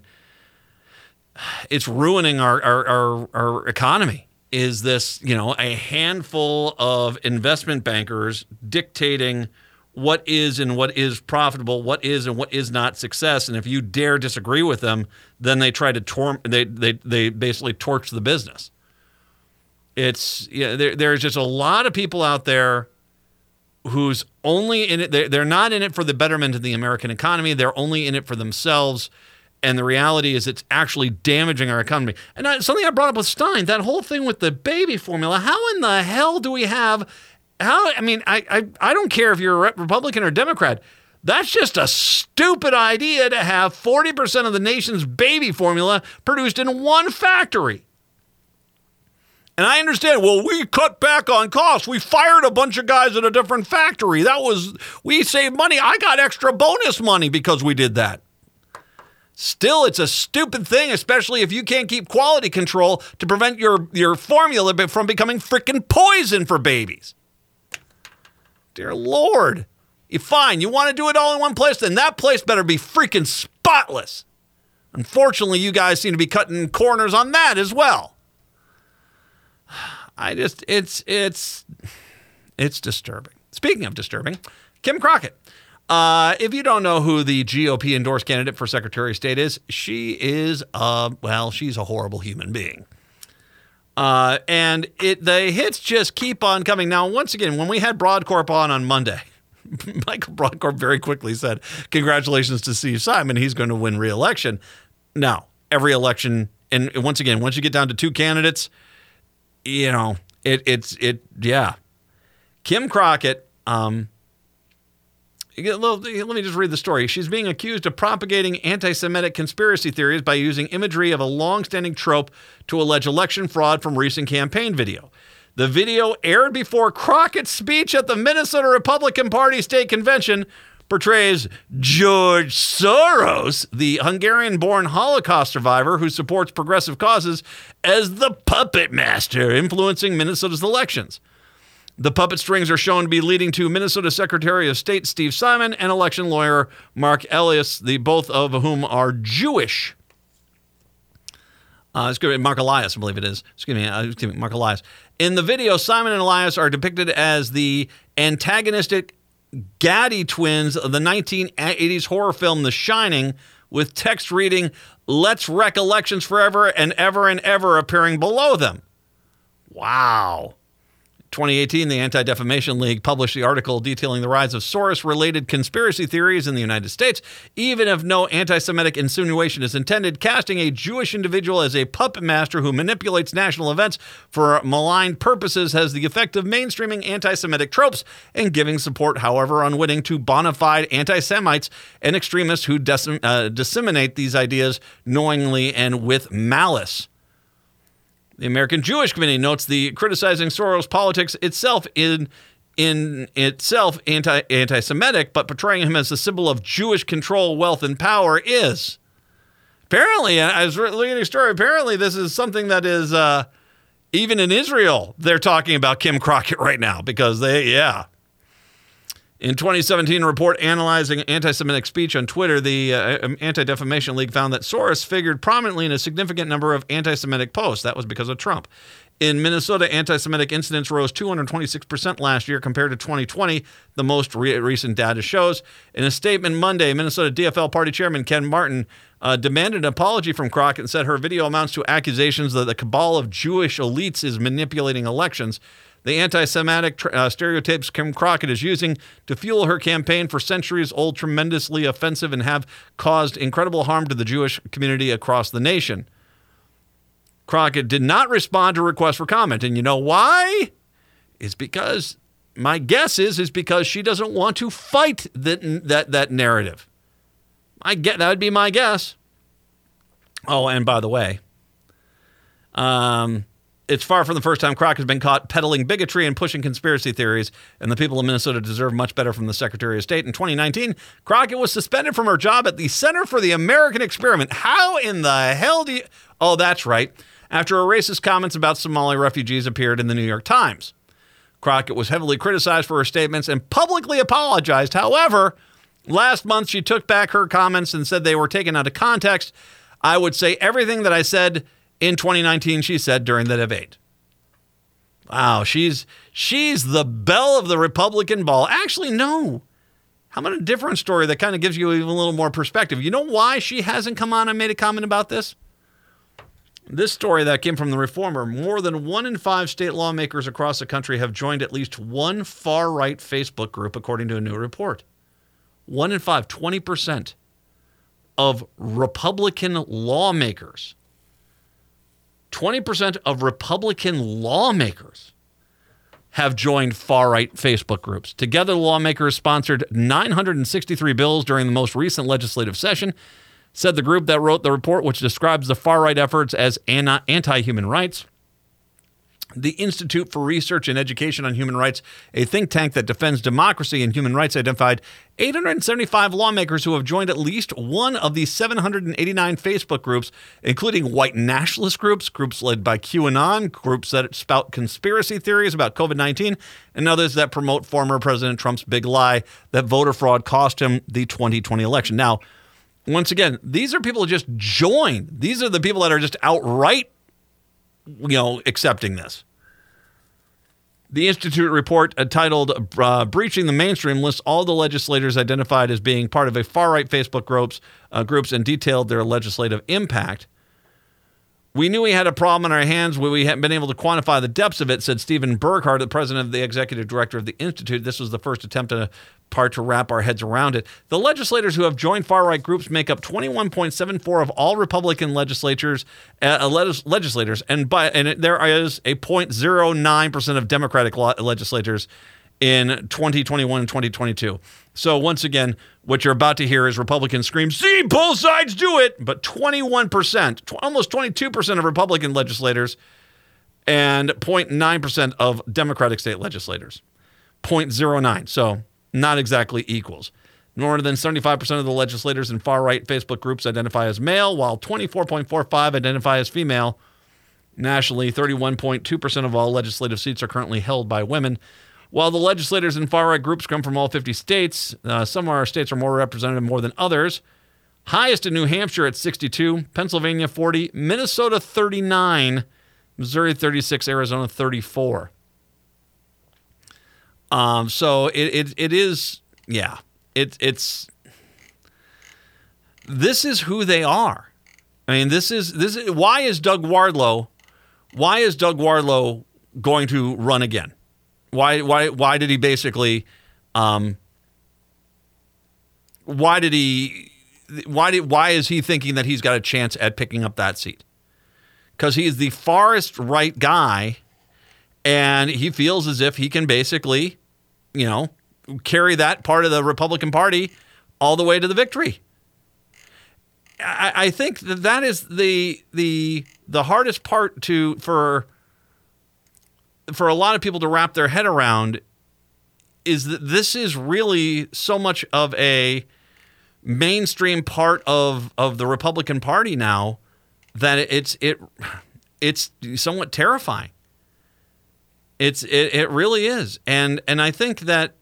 It's ruining our our, our our economy. Is this you know a handful of investment bankers dictating what is and what is profitable, what is and what is not success, and if you dare disagree with them, then they try to tor- they they they basically torch the business. It's yeah. There, there's just a lot of people out there who's only in it. They're, they're not in it for the betterment of the American economy. They're only in it for themselves. And the reality is, it's actually damaging our economy. And I, something I brought up with Stein, that whole thing with the baby formula. How in the hell do we have? How? I mean, I I, I don't care if you're a Republican or Democrat. That's just a stupid idea to have forty percent of the nation's baby formula produced in one factory. And I understand, well, we cut back on costs. We fired a bunch of guys at a different factory. That was, we saved money. I got extra bonus money because we did that. Still, it's a stupid thing, especially if you can't keep quality control to prevent your, your formula from becoming freaking poison for babies. Dear Lord. You fine. You want to do it all in one place? Then that place better be freaking spotless. Unfortunately, you guys seem to be cutting corners on that as well. I just, it's, it's, it's disturbing. Speaking of disturbing, Kim Crockett. Uh, if you don't know who the G O P endorsed candidate for Secretary of State is, she is, uh, well, she's a horrible human being. Uh, and it, the hits just keep on coming. Now, once again, when we had Broadcorp on on Monday, Michael Broadcorp very quickly said, congratulations to Steve Simon. He's going to win re-election. Now, every election, and once again, once you get down to two candidates, you know, it, it's, it, yeah. Kim Crockett, um, let me just read the story. She's being accused of propagating anti-Semitic conspiracy theories by using imagery of a long-standing trope to allege election fraud from recent campaign video. The video, aired before Crockett's speech at the Minnesota Republican Party State Convention, portrays George Soros, the Hungarian-born Holocaust survivor who supports progressive causes, as the puppet master influencing Minnesota's elections. The puppet strings are shown to be leading to Minnesota Secretary of State Steve Simon and election lawyer Mark Elias, the both of whom are Jewish. Uh, excuse me, Mark Elias, I believe it is. Excuse me, uh, excuse me, Mark Elias. In the video, Simon and Elias are depicted as the antagonistic Gaddy twins of the nineteen eighties horror film The Shining, with text reading, "Let's wreck elections forever and ever and ever," appearing below them. Wow. twenty eighteen, the Anti-Defamation League published the article detailing the rise of Soros-related conspiracy theories in the United States, even if no anti-Semitic insinuation is intended, casting a Jewish individual as a puppet master who manipulates national events for malign purposes has the effect of mainstreaming anti-Semitic tropes and giving support, however unwitting, to bona fide anti-Semites and extremists who decim- uh, disseminate these ideas knowingly and with malice. The American Jewish Committee notes the criticizing Soros politics itself in in itself anti anti-Semitic, but portraying him as a symbol of Jewish control, wealth, and power is. Apparently, I was looking at a story. Apparently, this is something that is uh, even in Israel. They're talking about Kim Crockett right now because they, yeah. In twenty seventeen, a report analyzing anti-Semitic speech on Twitter, the uh, Anti-Defamation League found that Soros figured prominently in a significant number of anti-Semitic posts. That was because of Trump. In Minnesota, anti-Semitic incidents rose two hundred twenty-six percent last year compared to twenty twenty, the most re- recent data shows. In a statement Monday, Minnesota D F L party chairman Ken Martin uh, demanded an apology from Crockett and said her video amounts to accusations that the cabal of Jewish elites is manipulating elections. The anti-Semitic uh, stereotypes Kim Crockett is using to fuel her campaign for centuries old, tremendously offensive, and have caused incredible harm to the Jewish community across the nation. Crockett did not respond to requests for comment. And you know why? It's because, my guess is, is because she doesn't want to fight that, that, that narrative. I get, that would be my guess. Oh, and by the way, um... it's far from the first time Crockett has been caught peddling bigotry and pushing conspiracy theories, and the people of Minnesota deserve much better from the Secretary of State. In twenty nineteen, Crockett was suspended from her job at the Center for the American Experiment. How in the hell do you... Oh, that's right. After her racist comments about Somali refugees appeared in the New York Times. Crockett was heavily criticized for her statements and publicly apologized. However, last month she took back her comments and said they were taken out of context. I would say everything that I said in twenty nineteen, she said during the debate. Wow, she's she's the belle of the Republican ball. Actually, no. How about a different story that kind of gives you even a little more perspective? You know why she hasn't come on and made a comment about this? This story that came from the Reformer, more than one in five state lawmakers across the country have joined at least one far-right Facebook group, according to a new report. One in five, twenty percent of Republican lawmakers twenty percent of Republican lawmakers have joined far-right Facebook groups. Together, lawmakers sponsored nine hundred sixty-three bills during the most recent legislative session, said the group that wrote the report, which describes the far-right efforts as anti-human rights. The Institute for Research and Education on Human Rights, a think tank that defends democracy and human rights, identified eight hundred seventy-five lawmakers who have joined at least one of the seven hundred eighty-nine Facebook groups, including white nationalist groups, groups led by QAnon, groups that spout conspiracy theories about covid nineteen, and others that promote former President Trump's big lie that voter fraud cost him the twenty twenty election. Now, once again, these are people who just joined. These are the people that are just outright, you know, accepting this. The Institute report uh, titled uh, Breaching the Mainstream lists all the legislators identified as being part of a far-right Facebook groups, uh, groups and detailed their legislative impact. We knew we had a problem on our hands when we hadn't been able to quantify the depths of it, said Stephen Burkhardt, the president of the executive director of the Institute. This was the first attempt at a part to wrap our heads around it. The legislators who have joined far-right groups make up twenty-one point seven four of all Republican legislatures, uh, legis- legislators, and by and it, there is a zero point zero nine percent of Democratic lo- legislators in twenty twenty-one and twenty twenty-two. So once again, what you're about to hear is Republicans scream, see, both sides do it, but twenty-one percent, tw- almost twenty-two percent of Republican legislators and zero point nine percent of Democratic state legislators. zero point zero nine, so not exactly equals. More than seventy-five percent of the legislators in far-right Facebook groups identify as male, while twenty-four point four five identify as female. Nationally, thirty-one point two percent of all legislative seats are currently held by women. While the legislators in far-right groups come from all fifty states, uh, some of our states are more representative more than others. Highest in New Hampshire at sixty-two, Pennsylvania forty, Minnesota thirty-nine, Missouri thirty-six, Arizona thirty-four. Um, so it, it it is, yeah, it, it's, this is who they are. I mean, this is, this is, why is Doug Wardlow, why is Doug Wardlow going to run again? Why why why did he basically um why did he why did why is he thinking that he's got a chance at picking up that seat? Because he's the farthest right guy, and he feels as if he can basically, you know, carry that part of the Republican Party all the way to the victory. I, I think that that is the the the hardest part to for for a lot of people to wrap their head around, is that this is really so much of a mainstream part of, of the Republican Party now that it's it it's somewhat terrifying. It's it, it really is, and and I think that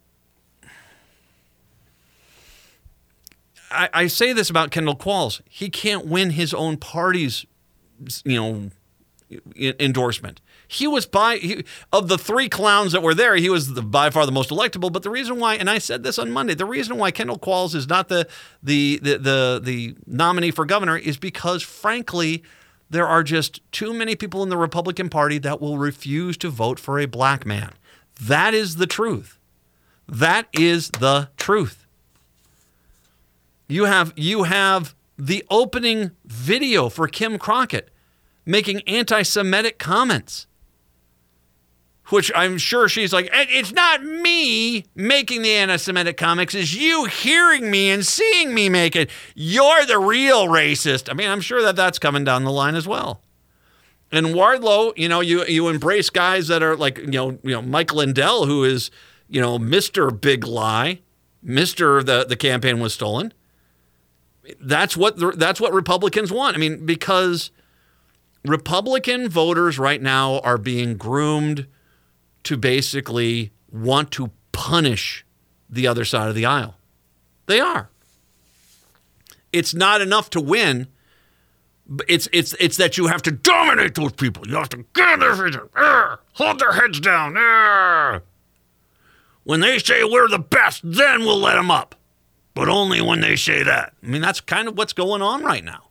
I, I say this about Kendall Qualls. He can't win his own party's, you know, endorsement. He was by he, of the three clowns that were there, he was the, by far the most electable. But the reason why, and I said this on Monday, the reason why Kendall Qualls is not the the the the, the nominee for governor is because, frankly, there are just too many people in the Republican Party that will refuse to vote for a black man. That is the truth. That is the truth. You have you have the opening video for Kim Crockett making anti-Semitic comments, which I'm sure she's like, it's not me making the anti-Semitic comments, it's you hearing me and seeing me make it. You're the real racist. I mean, I'm sure that that's coming down the line as well. And Wardlow, you know, you you embrace guys that are like, you know, you know, Mike Lindell, who is, you know, Mister Big Lie, Mister the the campaign was stolen. That's what the, that's what Republicans want. I mean, because Republican voters right now are being groomed to basically want to punish the other side of the aisle. They are. It's not enough to win. It's it's it's that you have to dominate those people. You have to get in their face, hold their heads down. Arr. When they say we're the best, then we'll let them up. But only when they say that. I mean, that's kind of what's going on right now.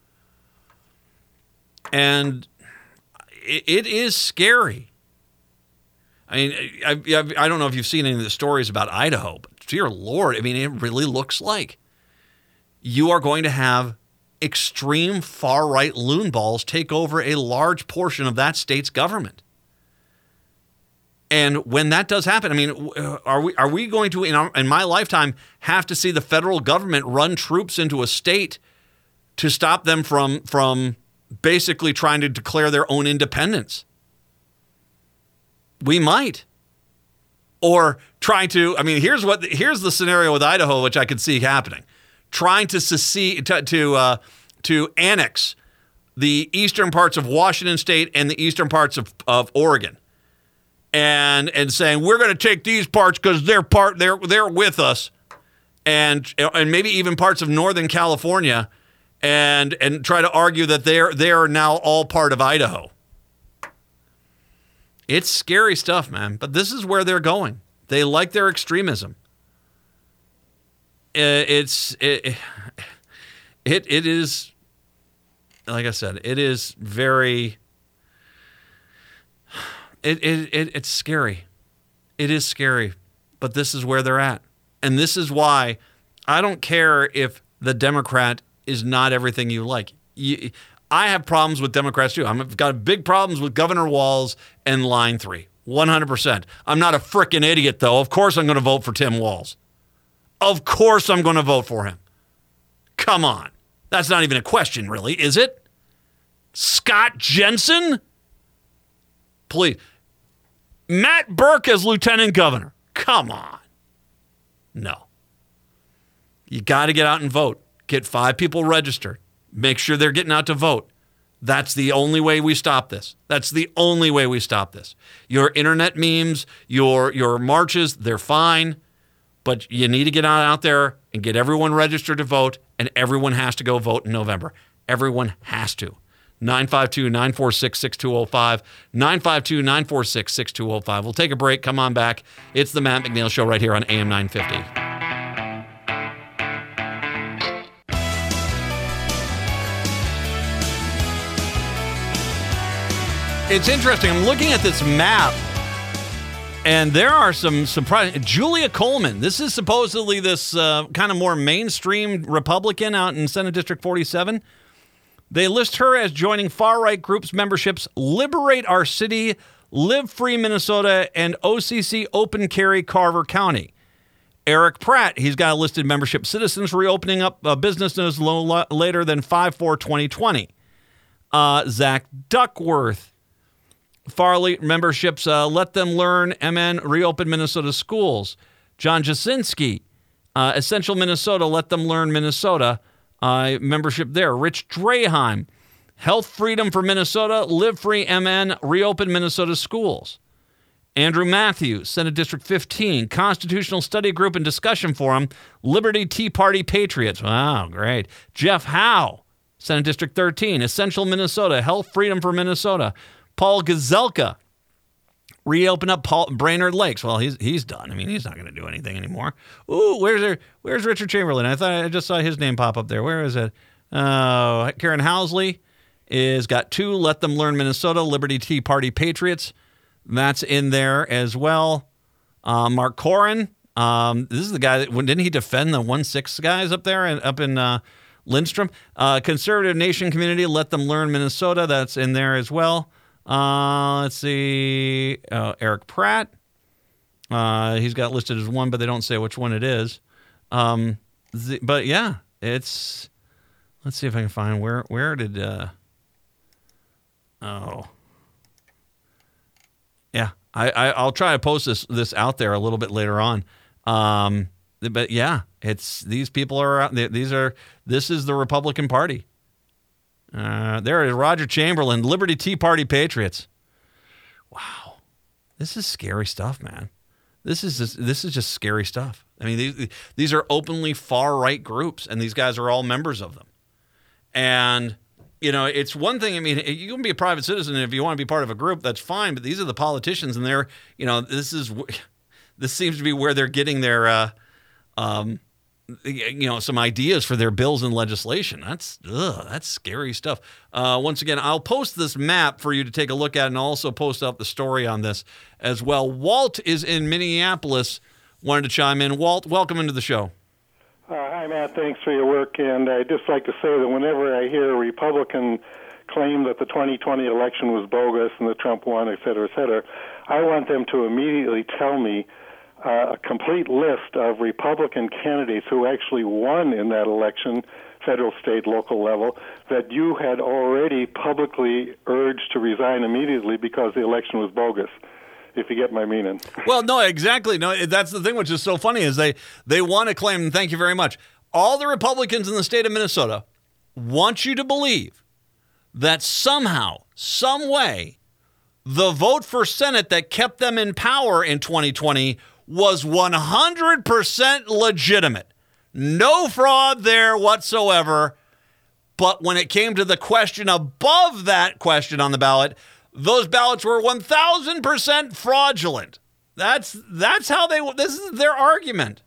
And it, it is scary. I mean, I, I, I don't know if you've seen any of the stories about Idaho, but dear Lord, I mean, it really looks like you are going to have extreme far-right loon balls take over a large portion of that state's government. And when that does happen, I mean, are we are we going to, in, our, in my lifetime, have to see the federal government run troops into a state to stop them from from basically trying to declare their own independence? We might. Or trying to, I mean, here's what here's the scenario with Idaho, which I could see happening. Trying to secede, to to, uh, to annex the eastern parts of Washington State and the eastern parts of, of Oregon. And and saying we're going to take these parts because they're part they're they're with us, and and maybe even parts of Northern California, and and try to argue that they're they are now all part of Idaho. It's scary stuff, man. But this is where they're going. They like their extremism. It's it it it is, like I said, it is very. It, it it it's scary. It is scary, but this is where they're at. And this is why I don't care if the Democrat is not everything you like. You, I have problems with Democrats too. I've got big problems with Governor Walz and Line three, one hundred percent. I'm not a frickin' idiot, though. Of course I'm going to vote for Tim Walz. Of course I'm going to vote for him. Come on. That's not even a question, really, is it? Scott Jensen? Please. Matt Burke as lieutenant governor. Come on. No. You got to get out and vote. Get five people registered. Make sure they're getting out to vote. That's the only way we stop this. That's the only way we stop this. Your internet memes, your your marches, they're fine, but you need to get out, out there and get everyone registered to vote, and everyone has to go vote in November. Everyone has to. nine five two, nine four six, six two zero five, nine five two, nine four six, six two zero five. We'll take a break. Come on back. It's the Matt McNeil Show right here on A M nine fifty. It's interesting. I'm looking at this map And there are some surprise. Julia Coleman. This is supposedly this uh, kind of more mainstream Republican out in Senate District forty-seven. They list her as joining far-right groups memberships Liberate Our City, Live Free Minnesota, and O C C Open Carry Carver County. Eric Pratt, he's got a listed membership Citizens Reopening Up uh, Businesses lo- later than five four twenty twenty. Uh, Zach Duckworth. Farley memberships, uh, Let Them Learn, M N, Reopen Minnesota Schools. John Jasinski, uh, Essential Minnesota, Let Them Learn Minnesota, uh, membership there. Rich Draheim, Health Freedom for Minnesota, Live Free M N, Reopen Minnesota Schools. Andrew Matthews, Senate District fifteen, Constitutional Study Group and Discussion Forum, Liberty Tea Party Patriots. Wow, great. Jeff Howe, Senate District thirteen, Essential Minnesota, Health Freedom for Minnesota. Paul Gazelka, reopen up Paul Brainerd Lakes. Well, he's he's done. I mean, he's not going to do anything anymore. Ooh, where's there, Where's Richard Chamberlain? I thought I just saw his name pop up there. Where is it? Uh, Karen Housley is got two. Let Them Learn Minnesota, Liberty Tea Party Patriots. That's in there as well. Uh, Mark Corin. Um, this is the guy that didn't he defend the one six guys up there and up in uh, Lindstrom? Uh, Conservative Nation Community. Let Them Learn Minnesota. That's in there as well. Uh, let's see. Uh, Eric Pratt. Uh, he's got listed as one, but they don't say which one it is. Um, the, but yeah, it's. Let's see if I can find where where did. Uh, oh. Yeah, I, I I'll try to post this this out there a little bit later on. Um, but yeah, it's these people are these are this is the Republican Party. Uh, there is Roger Chamberlain, Liberty Tea Party Patriots. Wow, this is scary stuff, man. This is just, this is just scary stuff. I mean, these these are openly far right groups, and these guys are all members of them. And you know, it's one thing. I mean, you can be a private citizen if you want to be part of a group. That's fine. But these are the politicians, and they're you know, this is this seems to be where they're getting their. Uh, um, you know, some ideas for their bills and legislation. That's ugh, that's scary stuff. Uh, once again, I'll post this map for you to take a look at and I'll also post up the story on this as well. Walt is in Minneapolis, wanted to chime in. Walt, welcome into the show. Uh, hi, Matt. Thanks for your work. And I'd just like to say that whenever I hear a Republican claim that the twenty twenty election was bogus and that Trump won, et cetera, et cetera, I want them to immediately tell me Uh, a complete list of Republican candidates who actually won in that election, federal, state, local level, that you had already publicly urged to resign immediately because the election was bogus, if you get my meaning. Well, no, exactly. No, that's the thing which is so funny is they, they want to claim, and thank you very much, all the Republicans in the state of Minnesota want you to believe that somehow, some way, the vote for Senate that kept them in power in twenty twenty was one hundred percent legitimate. No fraud there whatsoever. But when it came to the question above that question on the ballot, those ballots were one thousand percent fraudulent. That's that's how they, this is their argument.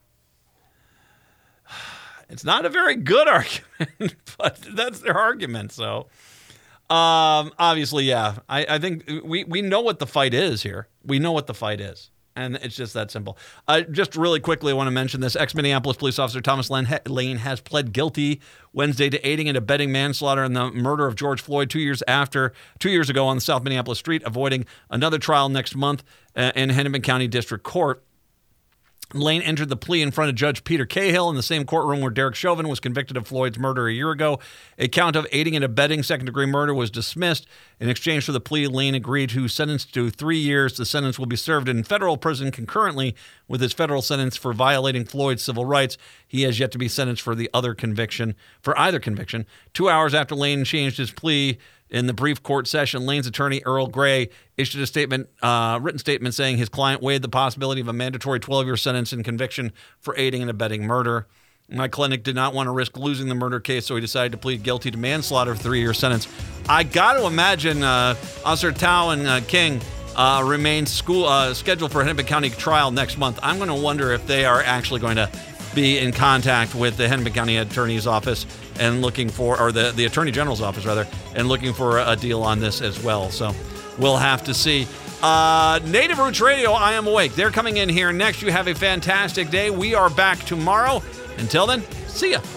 It's not a very good argument, but that's their argument. So, um, obviously, yeah, I, I think we, we know what the fight is here. We know what the fight is. And it's just that simple. Uh, just really quickly, I want to mention this. Ex-Minneapolis police officer Thomas Lane has pled guilty Wednesday to aiding and abetting manslaughter in the murder of George Floyd two years after, two years ago on the South Minneapolis street, avoiding another trial next month uh, in Hennepin County District Court. Lane entered the plea in front of Judge Peter Cahill in the same courtroom where Derek Chauvin was convicted of Floyd's murder a year ago. A count of aiding and abetting second-degree murder was dismissed. In exchange for the plea, Lane agreed to sentence to three years. The sentence will be served in federal prison concurrently with his federal sentence for violating Floyd's civil rights. He has yet to be sentenced for the other conviction, for either conviction. Two hours after Lane changed his plea, in the brief court session, Lane's attorney, Earl Gray, issued a statement, uh, written statement saying his client weighed the possibility of a mandatory twelve-year sentence and conviction for aiding and abetting murder. My clinic did not want to risk losing the murder case, so he decided to plead guilty to manslaughter for a three-year sentence. I got to imagine uh, Officer Tao and uh, King uh, remain school uh, scheduled for a Hennepin County trial next month. I'm going to wonder if they are actually going to be in contact with the Hennepin County Attorney's Office and looking for, or the, the Attorney General's Office, rather, and looking for a deal on this as well. So we'll have to see. Uh, Native Roots Radio, I Am Awake. They're coming in here next. You have a fantastic day. We are back tomorrow. Until then, see ya.